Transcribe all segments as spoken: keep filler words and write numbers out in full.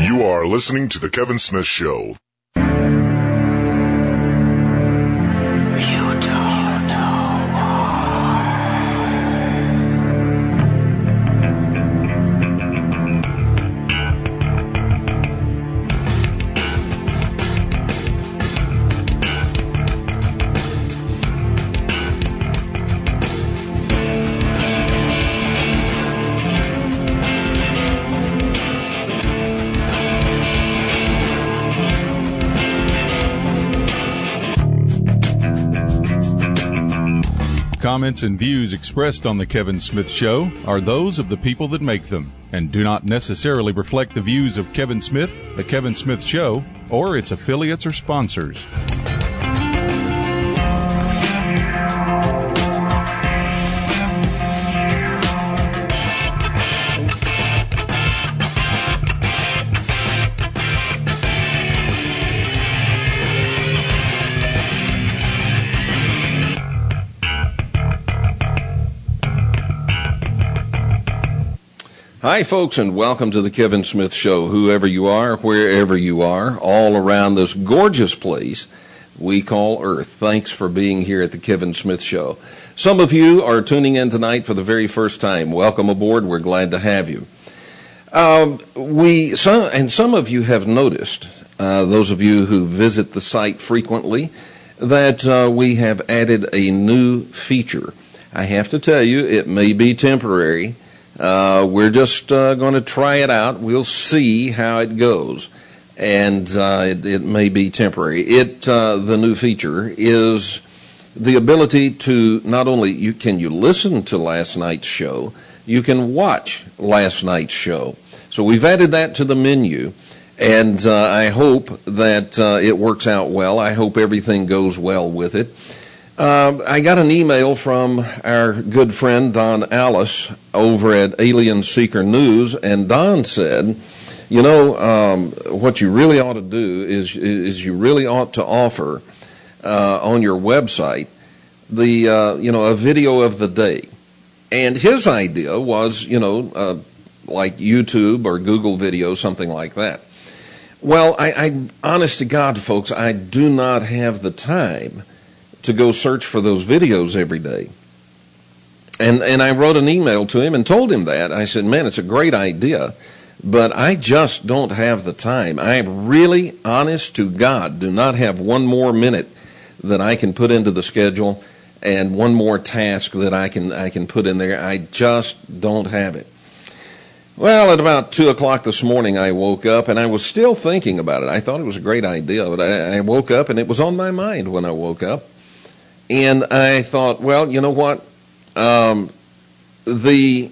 You are listening to The Kevin Smith Show. Comments and views expressed on The Kevin Smith Show are those of the people that make them and do not necessarily reflect the views of Kevin Smith, The Kevin Smith Show, or its affiliates or sponsors. Hi, folks, and welcome to the Kevin Smith Show. Whoever you are, wherever you are, all around this gorgeous place we call Earth. Thanks for being here at the Kevin Smith Show. Some of you are tuning in tonight for the very first time. Welcome aboard. We're glad to have you. Um, we some, and some of you have noticed, uh, those of you who visit the site frequently, that uh, we have added a new feature. I have to tell you, it may be temporary. Uh, we're just uh, going to try it out. We'll see how it goes, and uh, it, it may be temporary. It uh, the new feature is the ability to not only you can you listen to last night's show, you can watch last night's show. So we've added that to the menu, and uh, I hope that uh, it works out well. I hope everything goes well with it. Uh, I got an email from our good friend Don Alice over at Alien Seeker News, and Don said, you know, um, what you really ought to do is is you really ought to offer uh, on your website the uh, you know a video of the day. And his idea was, you know, uh, like YouTube or Google video, something like that. Well, I, I honest to God, folks, I do not have the time to go search for those videos every day. And and I wrote an email to him and told him that. I said, man, it's a great idea, but I just don't have the time. I really, honest to God, do not have one more minute that I can put into the schedule and one more task that I can I can put in there. I just don't have it. Well, at about two o'clock this morning, I woke up, and I was still thinking about it. I thought it was a great idea, but I, I woke up, and it was on my mind when I woke up. And I thought, well, you know what? Um, the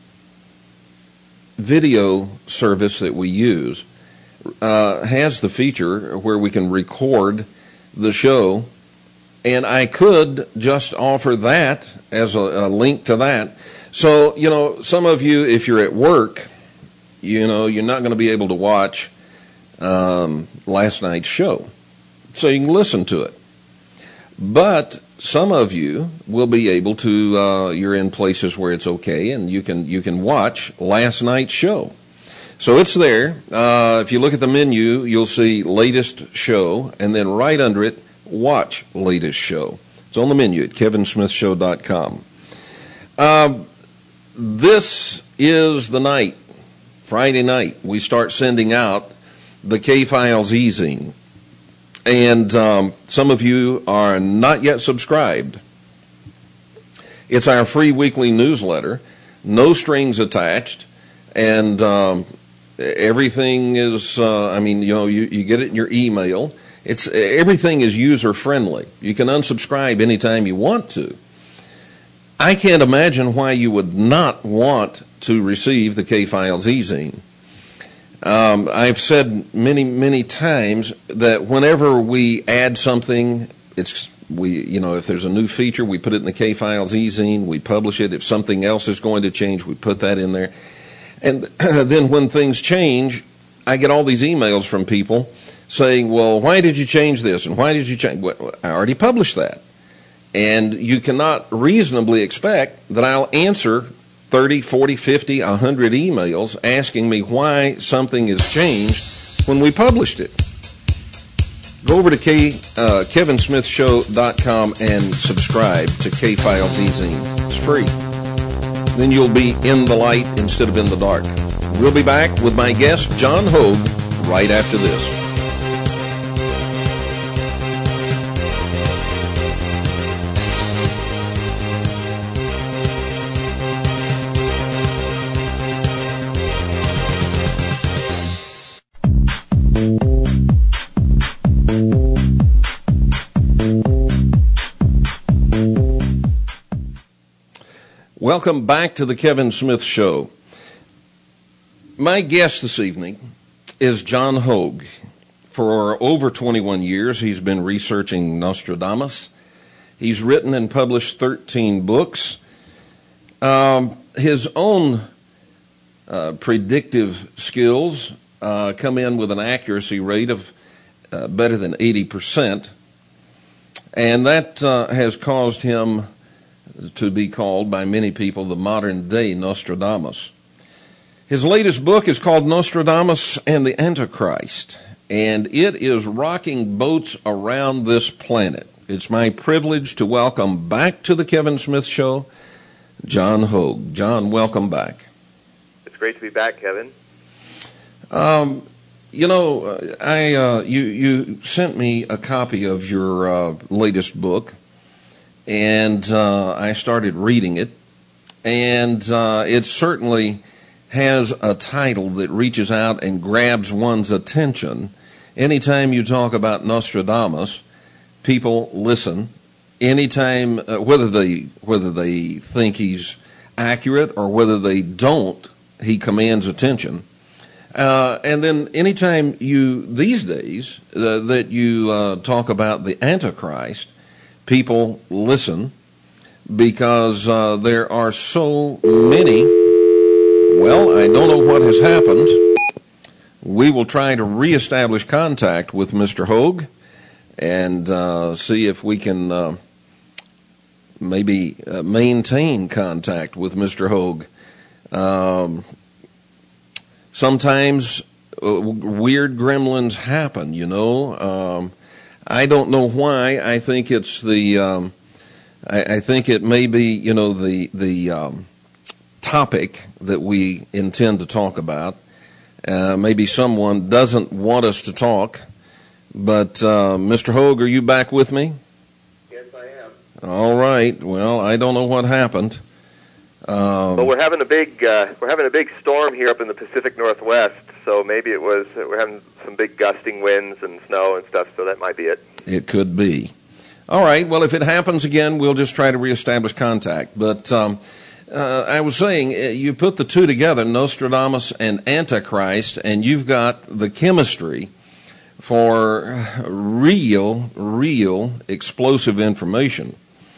video service that we use uh, has the feature where we can record the show, and I could just offer that as a, a link to that. So, you know, some of you, if you're at work, you know, you're not going to be able to watch um, last night's show. So you can listen to it. But some of you will be able to, uh, you're in places where it's okay, and you can you can watch last night's show. So it's there. Uh, if you look at the menu, you'll see latest show, and then right under it, watch latest show. It's on the menu at kevin smith show dot com. Uh, this is the night, Friday night, we start sending out the K-Files e-zine. And um, some of you are not yet subscribed. It's our free weekly newsletter, no strings attached, and um, everything is, uh, I mean, you know, you, you get it in your email. It's everything is user-friendly. You can unsubscribe anytime you want to. I can't imagine why you would not want to receive the K-Files e-zine. Um, I've said many, many times that whenever we add something, it's we, you know, if there's a new feature, we put it in the K-Files e-zine, we publish it. If something else is going to change, we put that in there. And then when things change, I get all these emails from people saying, well, why did you change this? And why did you change? Well, I already published that. And you cannot reasonably expect that I'll answer thirty, forty, fifty, one hundred emails asking me why something has changed when we published it. Go over to K, uh, kevin smith show dot com and subscribe to K-Files E-Zine. It's free. Then you'll be in the light instead of in the dark. We'll be back with my guest, John Hogue, right after this. Welcome back to the Kevin Smith Show. My guest this evening is John Hogue. For over twenty-one years, he's been researching Nostradamus. He's written and published thirteen books. Um, his own uh, predictive skills uh, come in with an accuracy rate of uh, better than eighty percent. And that uh, has caused him to be called by many people the modern-day Nostradamus. His latest book is called Nostradamus and the Antichrist, and it is rocking boats around this planet. It's my privilege to welcome back to the Kevin Smith Show, John Hogue. John, welcome back. It's great to be back, Kevin. Um, you know, I uh, you you sent me a copy of your uh, latest book, and uh, I started reading it, and uh, it certainly has a title that reaches out and grabs one's attention. Anytime you talk about Nostradamus, people listen. Anytime, uh, whether they whether they think he's accurate or whether they don't, he commands attention. Uh, and then anytime you, these days, uh, that you uh, talk about the Antichrist, people listen because uh, there are so many. Well, I don't know what has happened. We will try to reestablish contact with Mister Hogue and uh, see if we can uh, maybe uh, maintain contact with Mister Hogue. Um, sometimes uh, weird gremlins happen, you know. Um, I don't know why. I think it's the. Um, I, I think it may be, you know, the the um, topic that we intend to talk about. Uh, maybe someone doesn't want us to talk, but uh, Mister Hogue, are you back with me? Yes, I am. All right. Well, I don't know what happened. Um, well, we're having a big uh, we're having a big storm here up in the Pacific Northwest, so maybe it was uh, we're having some big gusting winds and snow and stuff. So that might be it. It could be. All right. Well, if it happens again, we'll just try to reestablish contact. But um, uh, I was saying, you put the two together, Nostradamus and Antichrist, and you've got the chemistry for real, real explosive information.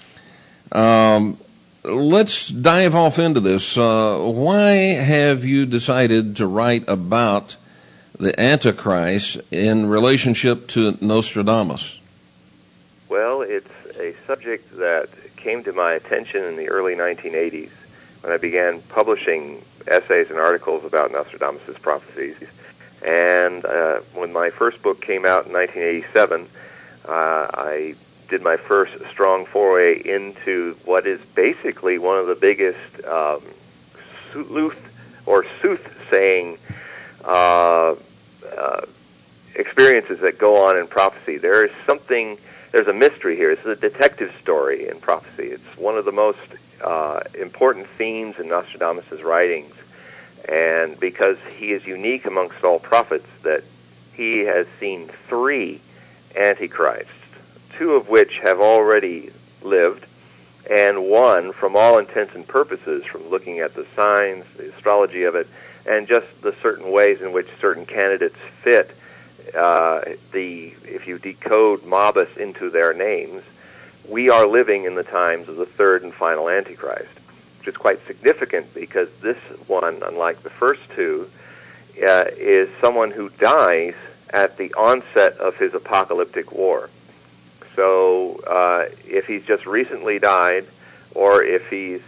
Um, let's dive off into this. Uh, why have you decided to write about the Antichrist in relationship to Nostradamus? Well, it's a subject that came to my attention in the early nineteen eighties when I began publishing essays and articles about Nostradamus' prophecies. And uh, when my first book came out in nineteen eighty-seven, uh, I did my first strong foray into what is basically one of the biggest um, sleuth or soothsaying uh, uh, experiences that go on in prophecy. There is something, there's a mystery here. It's a detective story in prophecy. It's one of the most uh, important themes in Nostradamus' writings. And because he is unique amongst all prophets, that he has seen three antichrists, two of which have already lived, and one, from all intents and purposes, from looking at the signs, the astrology of it, and just the certain ways in which certain candidates fit, uh, the if you decode Mobus into their names, we are living in the times of the third and final Antichrist, which is quite significant because this one, unlike the first two, uh, is someone who dies at the onset of his apocalyptic war. So uh, if he's just recently died, or if he's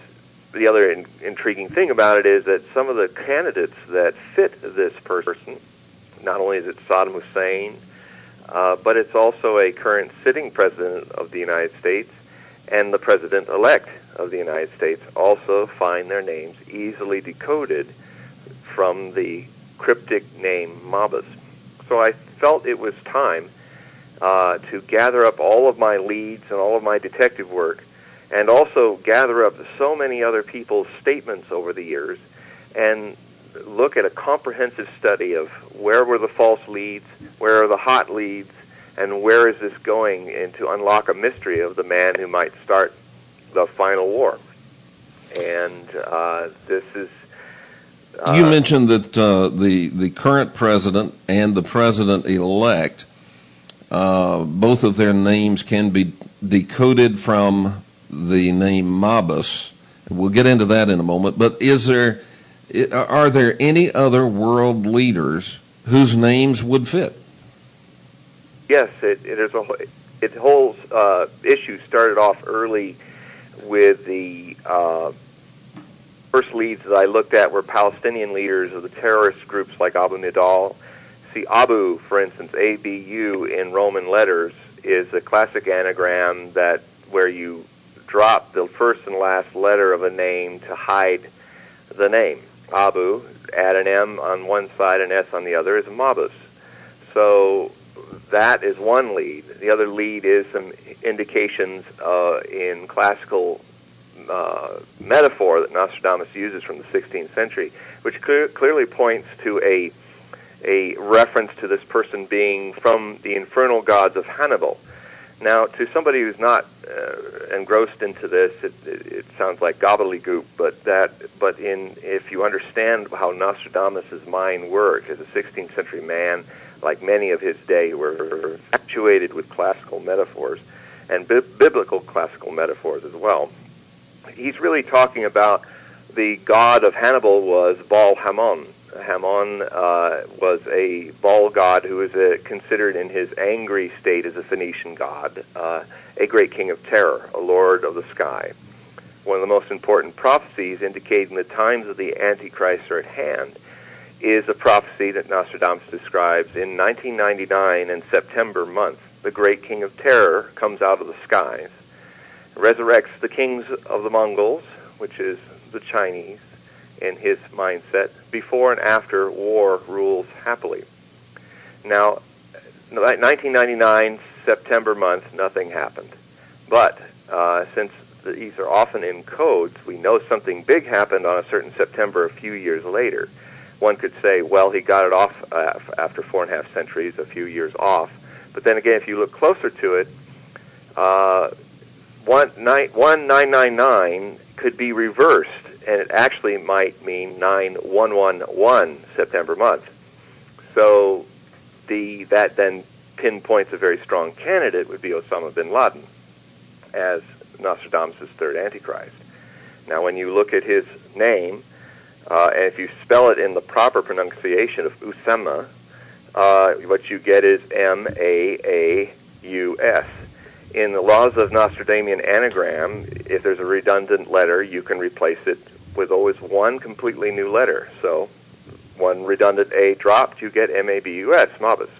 the other in, intriguing thing about it is that some of the candidates that fit this person, not only is it Saddam Hussein, uh, but it's also a current sitting president of the United States and the president-elect of the United States, also find their names easily decoded from the cryptic name Mabus. So I felt it was time uh, to gather up all of my leads and all of my detective work, and also gather up so many other people's statements over the years, and look at a comprehensive study of where were the false leads, where are the hot leads, and where is this going, and to unlock a mystery of the man who might start the final war. And uh, this is... Uh, you mentioned that uh, the, the current president and the president-elect, uh, both of their names can be decoded from the name Mabus. We'll get into that in a moment. But is there, are there any other world leaders whose names would fit? Yes, it, it is a it whole uh, issue started off early with the uh, first leads that I looked at were Palestinian leaders of the terrorist groups like Abu Nidal. See, Abu, for instance, A B U in Roman letters is a classic anagram that where you drop the first and last letter of a name to hide the name. Abu, add an M on one side, an S on the other, is Mabus. So that is one lead. The other lead is some indications uh, in classical uh, metaphor that Nostradamus uses from the sixteenth century, which clear, clearly points to a a reference to this person being from the infernal gods of Hannibal. Now, to somebody who's not uh, engrossed into this, it, it, it sounds like gobbledygook. But that, but in if you understand how Nostradamus's mind worked as a sixteenth century man, like many of his day, were actuated with classical metaphors and bi- biblical classical metaphors as well. He's really talking about the god of Hannibal was Baal Hamon. Hamon uh, was a Baal god who was uh, considered in his angry state as a Phoenician god, uh, a great king of terror, a lord of the sky. One of the most important prophecies indicating the times of the Antichrist are at hand is a prophecy that Nostradamus describes in nineteen ninety-nine in September month. The great king of terror comes out of the skies, resurrects the kings of the Mongols, which is the Chinese, in his mindset. Before and after war rules happily. Now, nineteen ninety-nine, September month, nothing happened. But uh, since these are often in codes, we know something big happened on a certain September a few years later. One could say, well, he got it off uh, after four and a half centuries, a few years off. But then again, if you look closer to it, uh, one nine nine nine could be reversed, and it actually might mean nine one one one September month. So the that then pinpoints a very strong candidate would be Osama bin Laden as Nostradamus' third Antichrist. Now, when you look at his name, uh, and if you spell it in the proper pronunciation of Usama, uh, what you get is M A A U S. In the laws of Nostradamian anagram, if there's a redundant letter, you can replace it with always one completely new letter. So one redundant A dropped, you get M A B U S, Mabus.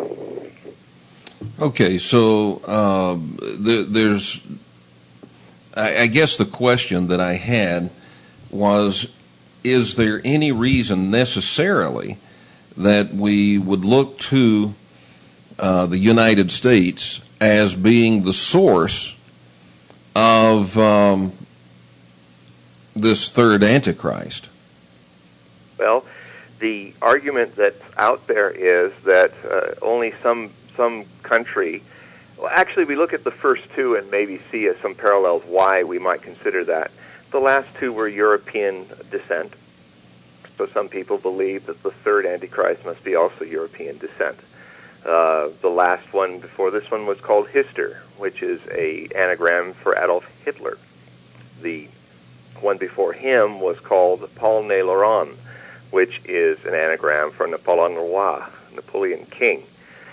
Okay, so uh, the, there's, I, I guess the question that I had was, is there any reason necessarily that we would look to uh, the United States as being the source of um, this third Antichrist? Well, the argument that's out there is that uh, only some some country, well, actually we look at the first two and maybe see some parallels why we might consider that. The last two were European descent, so some people believe that the third Antichrist must be also European descent. Uh, the last one before this one was called Hister, which is a anagram for Adolf Hitler. The one before him was called Paul Né Laurent, which is an anagram for Napoleon Roy, Napoleon King.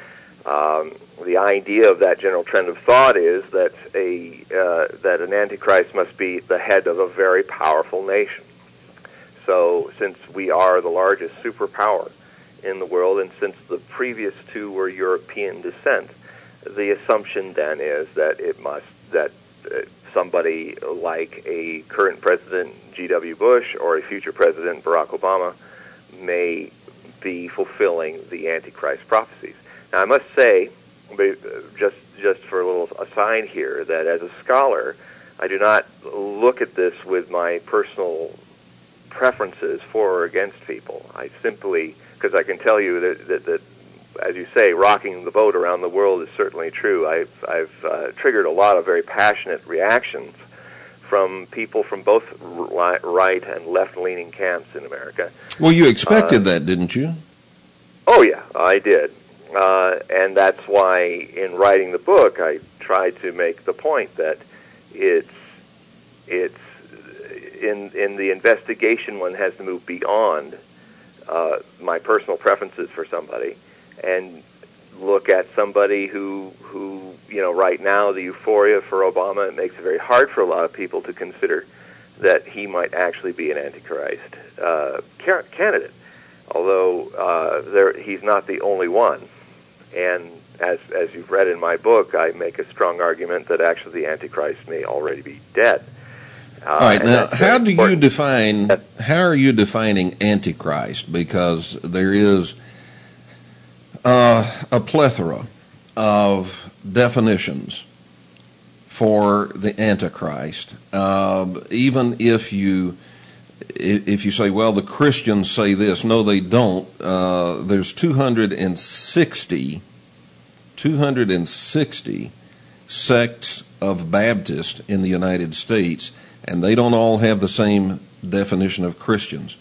Um, the idea of that general trend of thought is that a uh, that an antichrist must be the head of a very powerful nation. So, since we are the largest superpower in the world, and since the previous two were European descent, the assumption then is that it must that uh, somebody like a current president G W Bush or a future president Barack Obama may be fulfilling the Antichrist prophecies. Now, I must say, just just for a little aside here, that as a scholar, I do not look at this with my personal preferences for or against people. I simply, because I can tell you that, that, that, as you say, rocking the boat around the world is certainly true. I've, I've uh, triggered a lot of very passionate reactions from people from both right and left-leaning camps in America. Well, you expected uh, that, didn't you? Oh, yeah, I did. Uh, and that's why in writing the book I tried to make the point that it's it's in in the investigation one has to move beyond uh, my personal preferences for somebody and look at somebody who who you know right now the euphoria for Obama, it makes it very hard for a lot of people to consider that he might actually be an Antichrist uh, candidate, although uh, there he's not the only one. And as as you've read in my book, I make a strong argument that actually the Antichrist may already be dead. Uh, All right. Now, how do important. you define? How are you defining Antichrist? Because there is uh, a plethora of definitions for the Antichrist. Uh, even if you if you say, well, the Christians say this, no, they don't. Uh, there's two hundred sixty, two hundred sixty sects of Baptists in the United States, and they don't all have the same definition of Christians.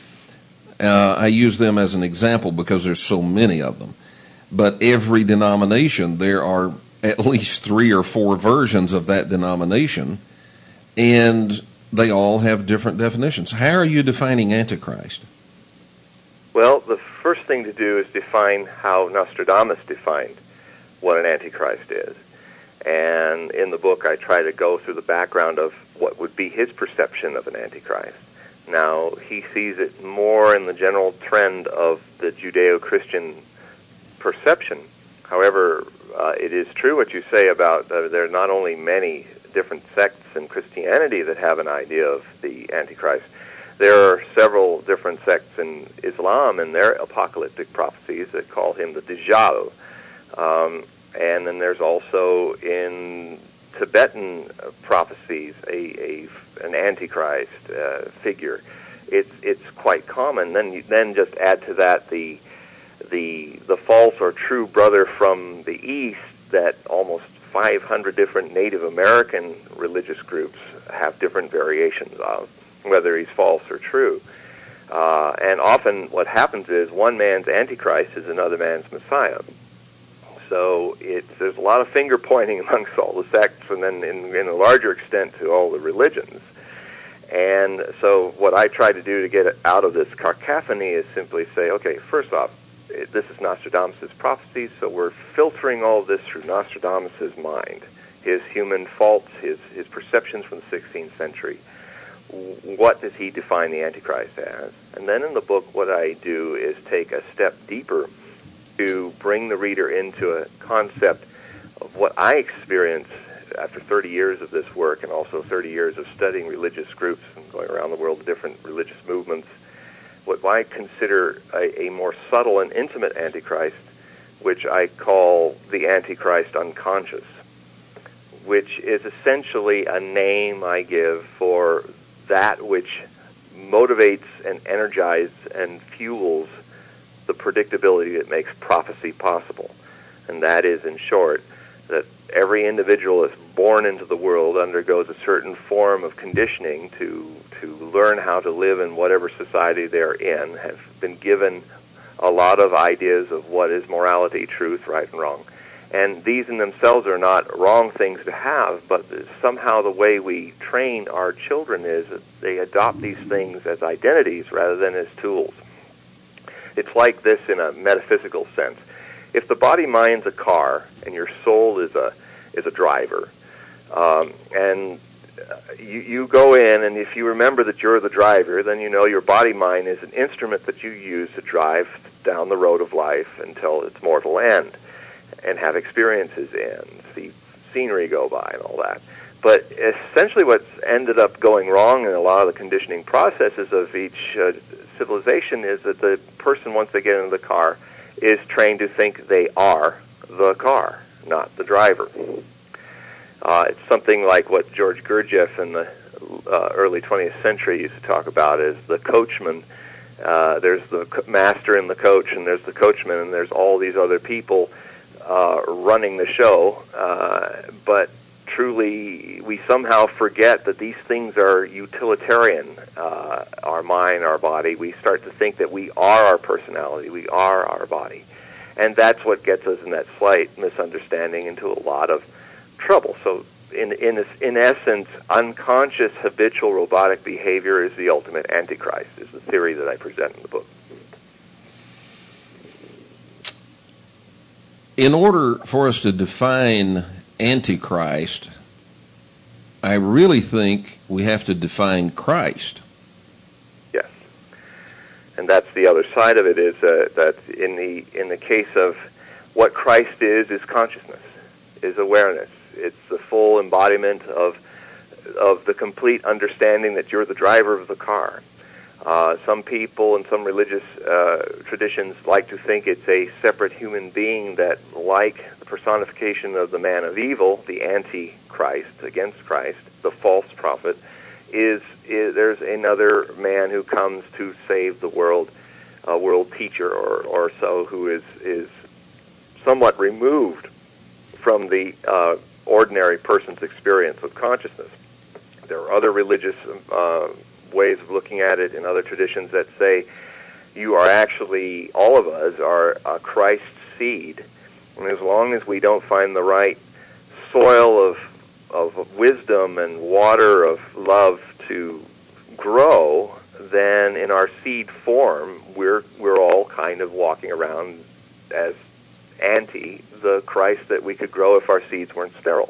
Uh, I use them as an example because there's so many of them. But every denomination, there are at least three or four versions of that denomination, and they all have different definitions. How are you defining Antichrist? Well, the first thing to do is define how Nostradamus defined what an Antichrist is. And in the book, I try to go through the background of what would be his perception of an Antichrist. Now, he sees it more in the general trend of the Judeo-Christian perception. However, uh, it is true what you say about uh, there are not only many different sects in Christianity that have an idea of the Antichrist. There are several different sects in Islam and their apocalyptic prophecies that call him the Dajjal. Um, and then there's also in Tibetan uh, prophecies a, a an Antichrist uh, figure. It's it's quite common. Then you, then just add to that the the the false or true brother from the East that almost five hundred different Native American religious groups have different variations of, whether he's false or true. Uh, and often what happens is one man's Antichrist is another man's Messiah. So it's, there's a lot of finger pointing amongst all the sects, and then in, in a larger extent to all the religions. And so what I try to do to get out of this cacophony is simply say, okay, first off, this is Nostradamus' prophecies, so we're filtering all this through Nostradamus' mind, his human faults, his, his perceptions from the sixteenth century. What does he define the Antichrist as? And then in the book, what I do is take a step deeper to bring the reader into a concept of what I experience after thirty years of this work and also thirty years of studying religious groups and going around the world to different religious movements, what I consider a, a more subtle and intimate Antichrist, which I call the Antichrist unconscious, which is essentially a name I give for that which motivates and energizes and fuels the predictability that makes prophecy possible. And that is, in short, that every individual that's born into the world undergoes a certain form of conditioning to to learn how to live in whatever society they're in, have been given a lot of ideas of what is morality, truth, right and wrong. And these in themselves are not wrong things to have, but somehow the way we train our children is that they adopt these things as identities rather than as tools. It's like this in a metaphysical sense. if the body mind's a car and your soul is a is a driver, um, and you, you go in, and if you remember that you're the driver, then you know your body mind is an instrument that you use to drive down the road of life until its mortal end, and have experiences in, see scenery go by and all that. But essentially what's ended up going wrong in a lot of the conditioning processes of each uh, civilization is that the person, once they get into the car, is trained to think they are the car, not the driver. Uh, it's something like what George Gurdjieff in the uh, early twentieth century used to talk about as the coachman. Uh, there's the co- master and the coach, and there's the coachman, and there's all these other people uh, running the show. Uh, but truly, we somehow forget that these things are utilitarian. Uh, our mind, our body. We start to think that we are our personality. We are our body. And that's what gets us in that slight misunderstanding into a lot of trouble. So in in in essence, unconscious habitual robotic behavior is the ultimate antichrist, is the theory that I present in the book. In order for us to define antichrist, I really think we have to define Christ. Yes. And that's the other side of it, is uh, that in the in the case of what Christ is, is consciousness, is awareness. It's the full embodiment of of the complete understanding that you're the driver of the car. Uh, some people in some religious uh, traditions like to think it's a separate human being that, like the personification of the man of evil, the antichrist against Christ, the false prophet, is, is there's another man who comes to save the world, a world teacher or, or so, who is, is somewhat removed from the uh, ordinary person's experience of consciousness. There are other religious uh, ways of looking at it in other traditions that say you are actually, all of us are a Christ seed, and as long as we don't find the right soil of of wisdom and water of love to grow, then in our seed form we're we're all kind of walking around as anti the Christ that we could grow if our seeds weren't sterile.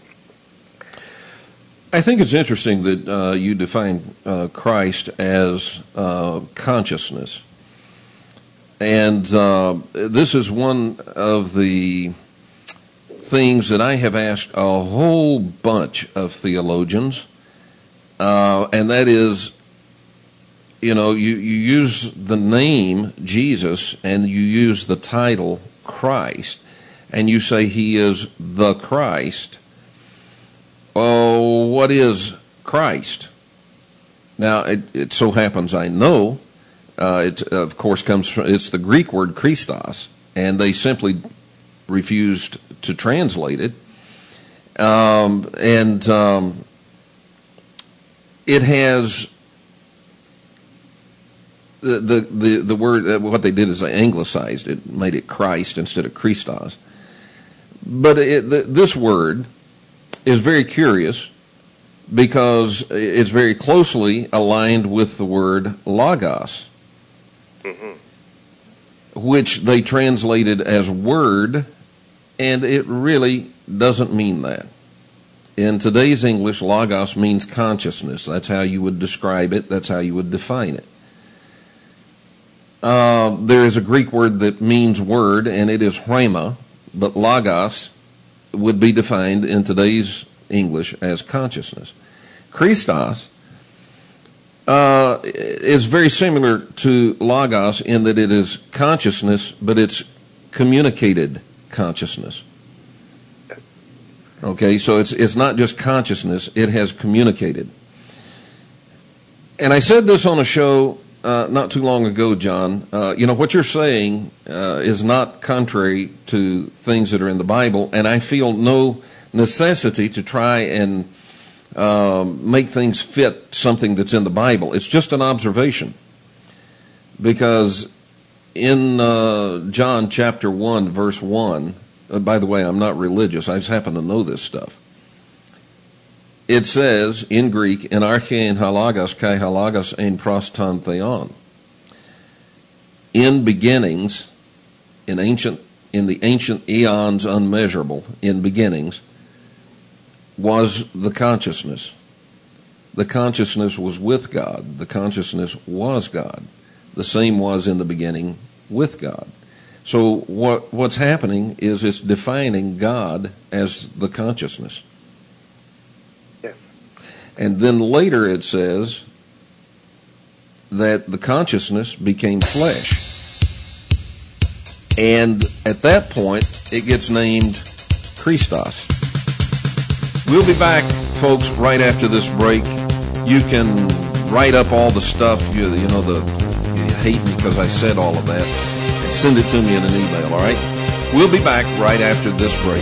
I think it's interesting that uh, you define uh, Christ as uh, consciousness. And uh, this is one of the things that I have asked a whole bunch of theologians, uh, and that is, you know, you, you use the name Jesus and you use the title Christ, and you say he is the Christ. Oh, what is Christ? Now, it, it so happens I know, uh, it of course comes from, it's the Greek word Christos, and they simply refused to translate it. Um, and um, it has, the, the, the, the word, uh, what they did is they anglicized it, made it Christ instead of Christos. But it, the, this word is very curious because it's very closely aligned with the word logos, mm-hmm. which they translated as word, and it really doesn't mean that. In today's English, logos means consciousness. That's how you would describe it. That's how you would define it. Uh, there is a Greek word that means word, and it is rhema, but logos would be defined in today's English as consciousness. Christos uh, is very similar to logos in that it is consciousness, but it's communicated consciousness. Okay, so it's it's not just consciousness, it has communicated. And I said this on a show uh, not too long ago, John. Uh, you know, what you're saying uh, is not contrary to things that are in the Bible, and I feel no necessity to try and um, make things fit something that's in the Bible. It's just an observation. Because in uh, John chapter one, verse one, uh, by the way, I'm not religious, I just happen to know this stuff. It says in Greek, in archein halagos kai halagos ein proston theon. In beginnings, in ancient in the ancient eons unmeasurable, in beginnings, was the consciousness. The consciousness was with God. The consciousness was God. The same was in the beginning with God. So what what's happening is it's defining God as the consciousness. Yes. And then later it says that the consciousness became flesh. And at that point, it gets named Christos. We'll be back, folks, right after this break. You can write up all the stuff, you, you know, the you hate me because I said all of that, and send it to me in an email, all right? We'll be back right after this break.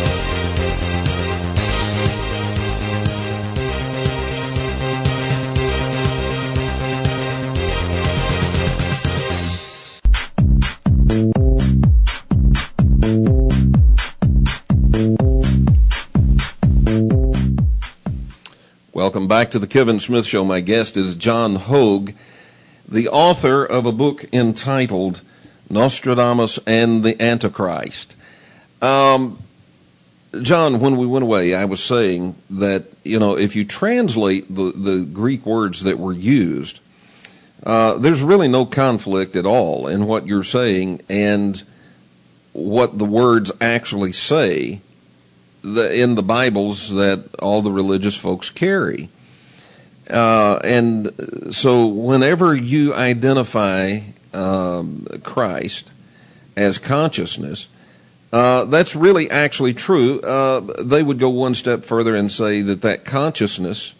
Welcome back to the Kevin Smith Show. My guest is John Hogue, the author of a book entitled Nostradamus and the Antichrist. Um, John, when we went away, I was saying that, you know, if you translate the, the Greek words that were used, uh, there's really no conflict at all in what you're saying and what the words actually say the, in the Bibles that all the religious folks carry. Uh, and so whenever you identify um, Christ as consciousness, uh, that's really actually true. Uh, they would go one step further and say that that consciousness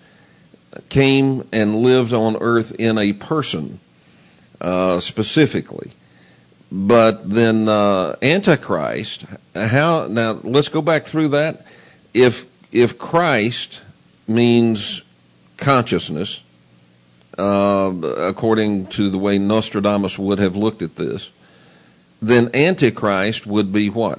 came and lived on earth in a person uh, specifically. But then uh, Antichrist, how now? Let's go back through that. If if Christ means consciousness, uh, according to the way Nostradamus would have looked at this, then Antichrist would be what?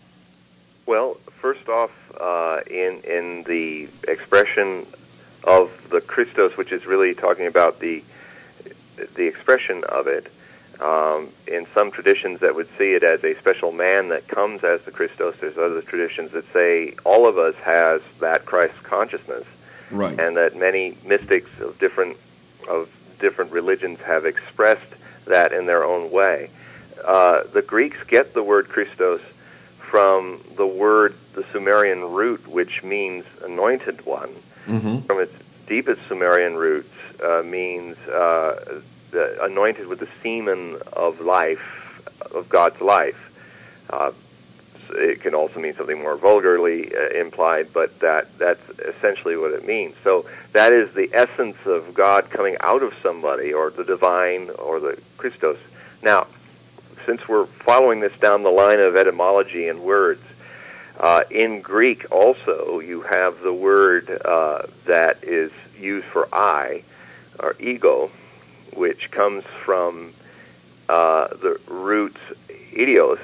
Well, first off, uh, in in the expression of the Christos, which is really talking about the the expression of it. Um, in some traditions that would see it as a special man that comes as the Christos, there's other traditions that say all of us has that Christ consciousness, right? And that many mystics of different of different religions have expressed that in their own way. Uh, the Greeks get the word Christos from the word, the Sumerian root, which means anointed one. Mm-hmm. From its deepest Sumerian roots, uh, means uh, the, anointed with the semen of life, of God's life. Uh, it can also mean something more vulgarly uh, implied, but that that's essentially what it means. So that is the essence of God coming out of somebody, or the divine, or the Christos. Now, since we're following this down the line of etymology and words, uh, in Greek also you have the word uh, that is used for I, or ego, which comes from uh, the root idios,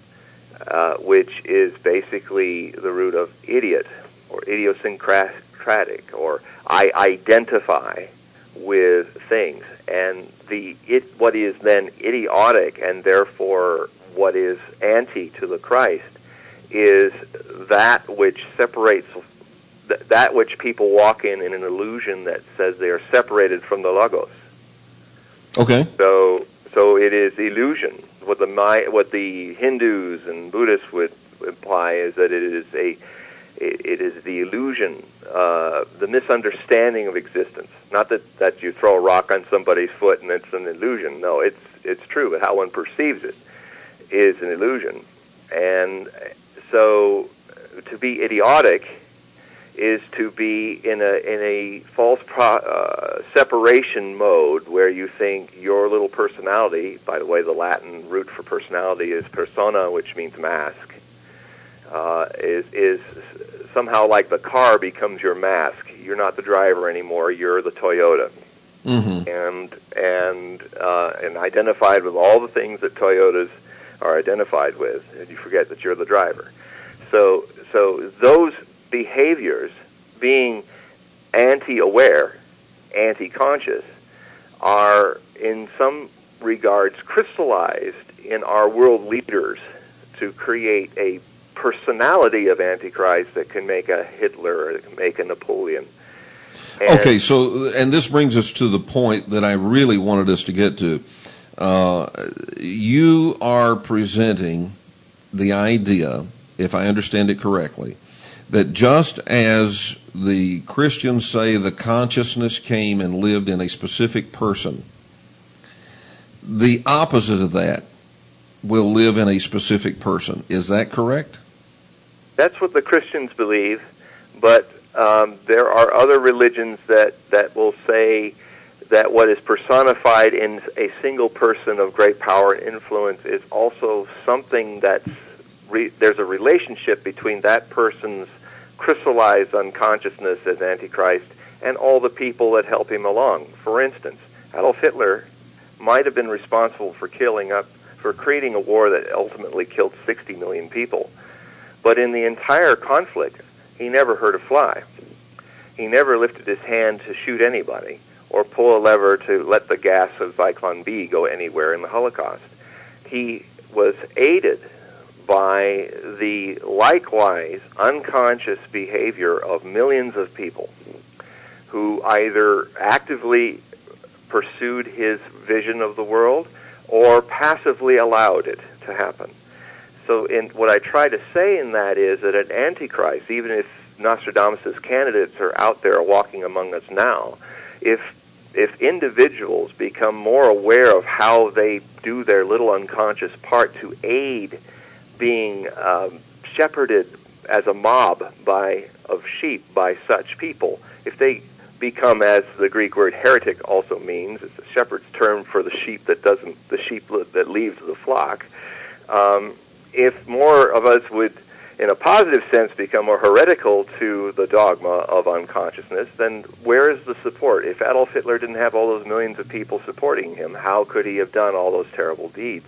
uh, which is basically the root of idiot, or idiosyncratic, or I identify with things. And the it what is then idiotic, and therefore what is anti to the Christ, is that which separates, th- that which people walk in in an illusion that says they are separated from the Logos. Okay. So, so it is illusion. What the what the Hindus and Buddhists would imply is that it is a it, it is the illusion, uh, the misunderstanding of existence. Not that, that you throw a rock on somebody's foot and it's an illusion. No, it's it's true, but how one perceives it is an illusion. And so, to be idiotic is to be in a in a false pro, uh, separation mode where you think your little personality. By the way, the Latin root for personality is persona, which means mask. Uh, is is somehow like the car becomes your mask. You're not the driver anymore. You're the Toyota, mm-hmm. and and uh, and identified with all the things that Toyotas are identified with, and you forget that you're the driver. So so those behaviors, being anti-aware, anti-conscious, are in some regards crystallized in our world leaders to create a personality of Antichrist that can make a Hitler or make a Napoleon. And okay, so, and this brings us to the point that I really wanted us to get to. Uh, you are presenting the idea, if I understand it correctly, that just as the Christians say the consciousness came and lived in a specific person, the opposite of that will live in a specific person. Is that correct? That's what the Christians believe, but um, there are other religions that, that will say that what is personified in a single person of great power and influence is also something that's, re- there's a relationship between that person's crystallized unconsciousness as Antichrist and all the people that help him along. For instance, Adolf Hitler might have been responsible for killing up, for creating a war that ultimately killed sixty million people. But in the entire conflict, he never hurt a fly. He never lifted his hand to shoot anybody or pull a lever to let the gas of Zyklon B go anywhere in the Holocaust. He was aided by the likewise unconscious behavior of millions of people who either actively pursued his vision of the world or passively allowed it to happen. So in, what I try to say in that is that an Antichrist, even if Nostradamus' candidates are out there walking among us now, if if individuals become more aware of how they do their little unconscious part to aid being um, shepherded as a mob by of sheep by such people, if they become, as the Greek word heretic also means, it's a shepherd's term for the sheep that doesn't, the sheep that leaves the flock. Um, if more of us would, in a positive sense, become more heretical to the dogma of unconsciousness, then where is the support? If Adolf Hitler didn't have all those millions of people supporting him, how could he have done all those terrible deeds?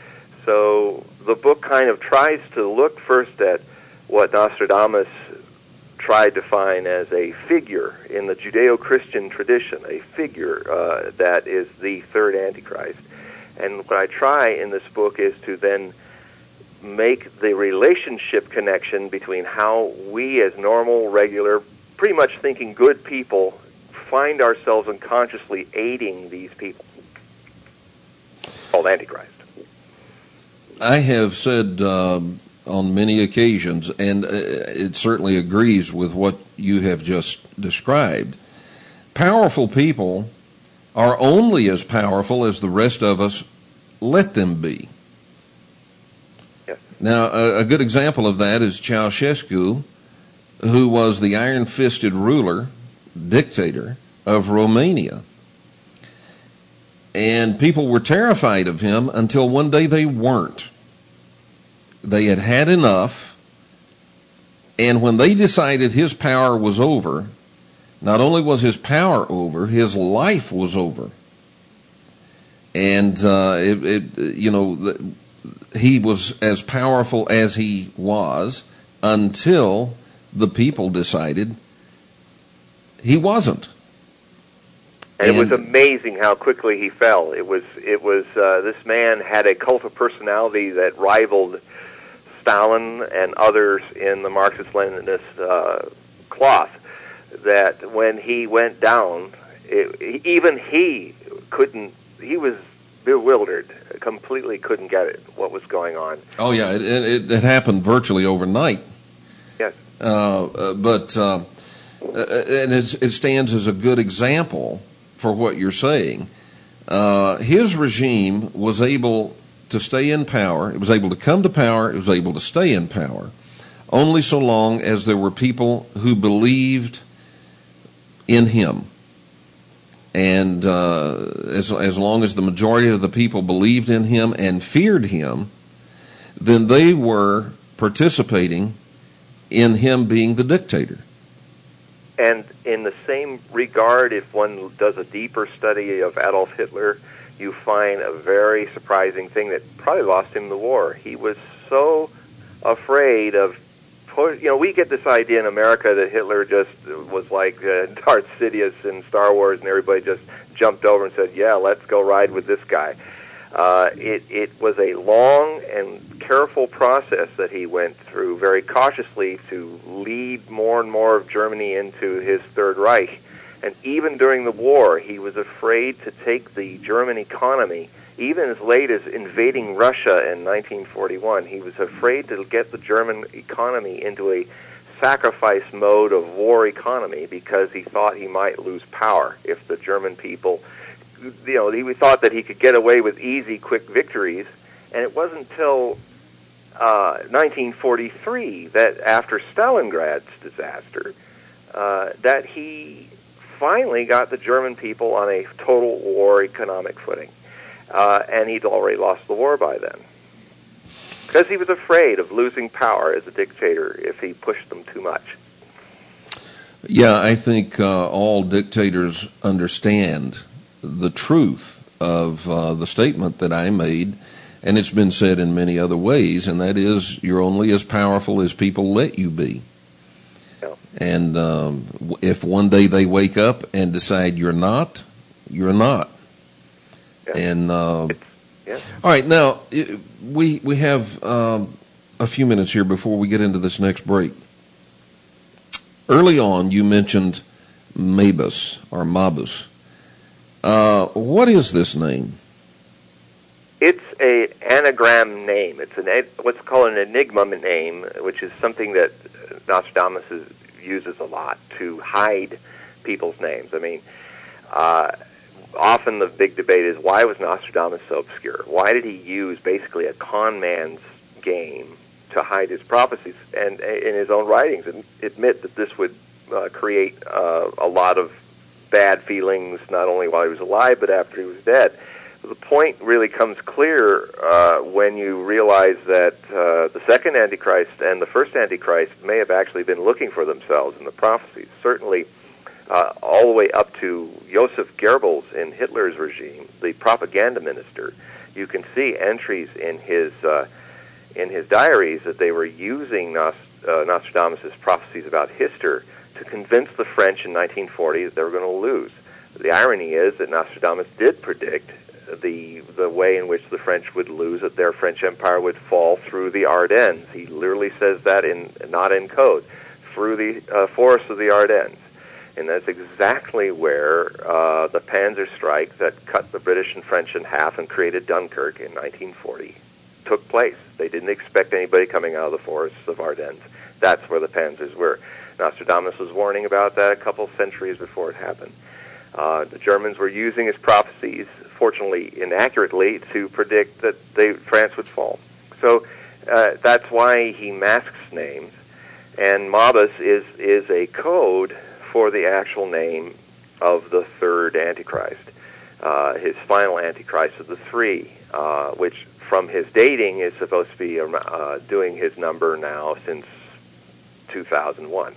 So the book kind of tries to look first at what Nostradamus tried to find as a figure in the Judeo-Christian tradition, a figure uh, that is the third Antichrist. And what I try in this book is to then make the relationship connection between how we as normal, regular, pretty much thinking good people find ourselves unconsciously aiding these people, called Antichrist. I have said um, on many occasions, and uh, it certainly agrees with what you have just described, powerful people are only as powerful as the rest of us let them be. Yes. Now, a, a good example of that is Ceausescu, who was the iron-fisted ruler, dictator of Romania. And people were terrified of him until one day they weren't. They had had enough, and when they decided his power was over, not only was his power over, his life was over. And, uh, it, it, you know, he was as powerful as he was until the people decided he wasn't. And, and it was amazing how quickly he fell. It was, it was. Uh, this man had a cult of personality that rivaled Stalin and others in the Marxist-Leninist uh, cloth. That when he went down, it, even he couldn't. He was bewildered, completely couldn't get it, what was going on. Oh yeah, it, it, it happened virtually overnight. Yes. Uh, uh, but uh, and it's, it stands as a good example for what you're saying. Uh, his regime was able to stay in power. It was able to come to power. It was able to stay in power only so long as there were people who believed in him. And uh, as, as long as the majority of the people believed in him and feared him, then they were participating in him being the dictator. And in the same regard, if one does a deeper study of Adolf Hitler, you find a very surprising thing that probably lost him the war. He was so afraid of, you know, we get this idea in America that Hitler just was like uh, Darth Sidious in Star Wars, and everybody just jumped over and said, yeah, let's go ride with this guy. Uh, it, it was a long and careful process that he went through very cautiously to lead more and more of Germany into his Third Reich. And even during the war, he was afraid to take the German economy, even as late as invading Russia in nineteen forty-one. He was afraid to get the German economy into a sacrifice mode of war economy because he thought he might lose power if the German people... You know, he thought that he could get away with easy, quick victories, and it wasn't until uh, nineteen forty-three that, after Stalingrad's disaster, uh, that he finally got the German people on a total war economic footing, uh, and he'd already lost the war by then, because he was afraid of losing power as a dictator if he pushed them too much. Yeah, I think uh, all dictators understand the truth of uh, the statement that I made, and it's been said in many other ways, and that is, you're only as powerful as people let you be. Yeah. And um, if one day they wake up and decide you're not, you're not. Yeah. And uh, yeah. All right, now it, we we have um, a few minutes here before we get into this next break. Early on, you mentioned Mabus or Mabus. Uh, what is this name? It's a anagram name. It's an what's called an enigma name, which is something that Nostradamus is, uses a lot to hide people's names. I mean, uh, often the big debate is, why was Nostradamus so obscure? Why did he use basically a con man's game to hide his prophecies? And in his own writings, admit that this would uh, create uh, a lot of bad feelings, not only while he was alive, but after he was dead. The point really comes clear uh, when you realize that uh, the second Antichrist and the first Antichrist may have actually been looking for themselves in the prophecies. Certainly, uh, all the way up to Joseph Goebbels in Hitler's regime, the propaganda minister, you can see entries in his uh, in his diaries that they were using Nost- uh, Nostradamus' prophecies about Hitler to convince the French in nineteen forty that they were going to lose. The irony is that Nostradamus did predict the the way in which the French would lose, that their French Empire would fall through the Ardennes. He literally says that, in not in code, through the uh, forests of the Ardennes. And that's exactly where uh, the Panzer strike that cut the British and French in half and created Dunkirk in nineteen forty took place. They didn't expect anybody coming out of the forests of Ardennes. That's where the Panzers were. Nostradamus was warning about that a couple centuries before it happened. Uh, the Germans were using his prophecies, fortunately inaccurately, to predict that they, France would fall. So uh, that's why he masks names, and Mabus is, is a code for the actual name of the third Antichrist, uh, his final Antichrist of the three, uh, which from his dating is supposed to be uh, doing his number now since two thousand one.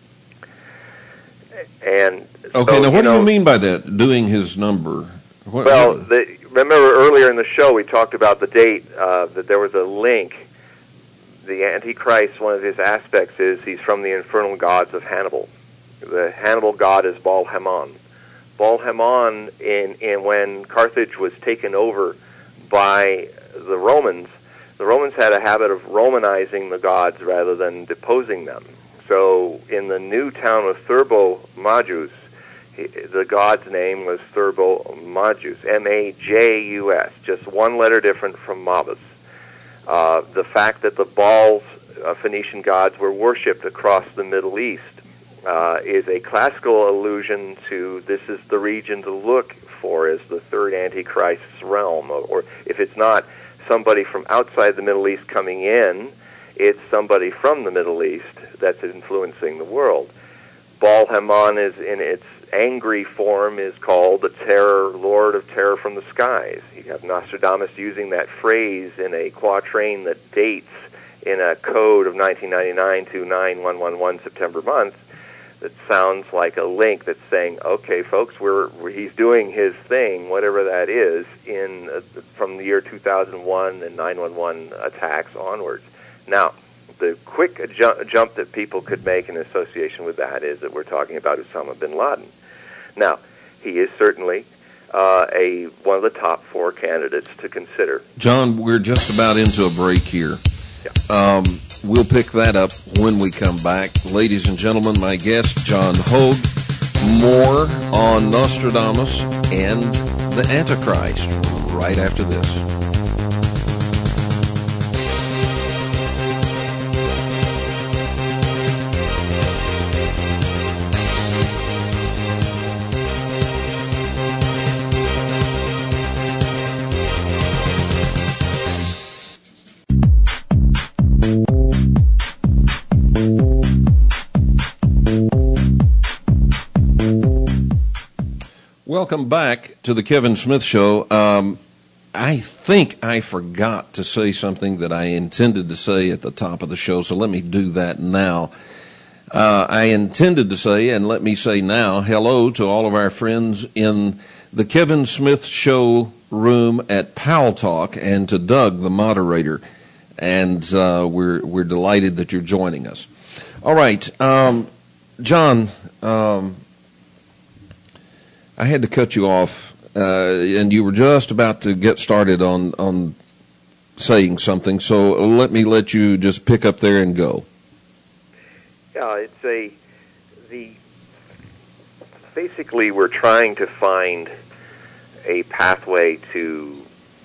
And okay, so, now what you know, do you mean by that, doing his number? What, well, what? The, remember earlier in the show we talked about the date, uh, that there was a link. The Antichrist, one of his aspects is he's from the infernal gods of Hannibal. The Hannibal god is Baal-Hamon. Baal-Hamon, in, in when Carthage was taken over by the Romans, the Romans had a habit of Romanizing the gods rather than deposing them. So in the new town of Thurbo Majus, the god's name was Thurbo Majus, M A J U S, just one letter different from Mabus. Uh, the fact that the Baals, uh, Phoenician gods, were worshipped across the Middle East uh, is a classical allusion to this is the region to look for as the third Antichrist's realm, or, or if it's not somebody from outside the Middle East coming in, it's somebody from the Middle East that's influencing the world. Baal-Hamon is, in its angry form, is called the terror, Lord of Terror from the skies. You have Nostradamus using that phrase in a quatrain that dates in a code of nineteen ninety-nine to nine one one one September month. That sounds like a link that's saying, okay, folks, we're, we're he's doing his thing, whatever that is, in uh, from the year two thousand one and nine one one attacks onwards. Now, the quick ju- jump that people could make in association with that is that we're talking about Osama bin Laden. Now, he is certainly uh, a one of the top four candidates to consider. John, we're just about into a break here. Yeah. Um, we'll pick that up when we come back. Ladies and gentlemen, my guest, John Hogue. More on Nostradamus and the Antichrist right after this. Welcome back to the Kevin Smith Show. Um, I think I forgot to say something that I intended to say at the top of the show, so let me do that now. Uh, I intended to say, and let me say now, hello to all of our friends in the Kevin Smith Show room at Pal Talk, and to Doug, the moderator. And uh, we're we're delighted that you're joining us. All right, um, John. Um, I had to cut you off, uh, and you were just about to get started on, on saying something, so let me let you just pick up there and go. Yeah, it's a, the, basically we're trying to find a pathway to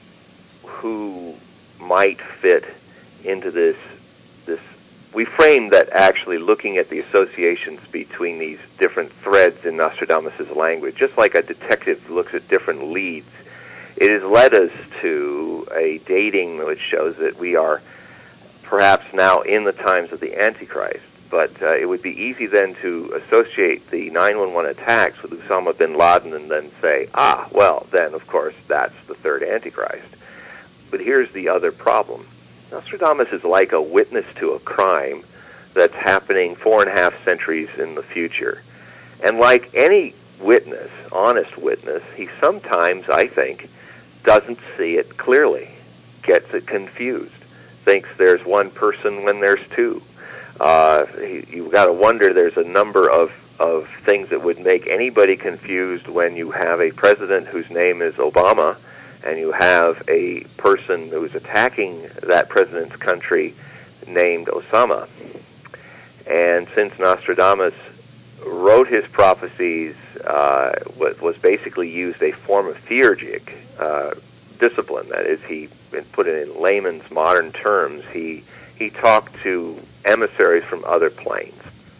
who might fit into this, this, we framed that actually looking at the associations between these different threads in Nostradamus' language, just like a detective looks at different leads, it has led us to a dating which shows that we are perhaps now in the times of the Antichrist. But uh, it would be easy then to associate the nine one one attacks with Osama bin Laden and then say, ah, well, then, of course, that's the third Antichrist. But here's the other problem. Nostradamus is like a witness to a crime that's happening four and a half centuries in the future. And like any witness, honest witness, he sometimes, I think, doesn't see it clearly, gets it confused, thinks there's one person when there's two. Uh, he, you've got to wonder, there's a number of, of things that would make anybody confused when you have a president whose name is Obama, and you have a person who's attacking that president's country named Osama. And since Nostradamus wrote his prophecies, uh, was, was basically used a form of theurgic uh, discipline, that is, he put it in layman's modern terms, he, he talked to emissaries from other planes.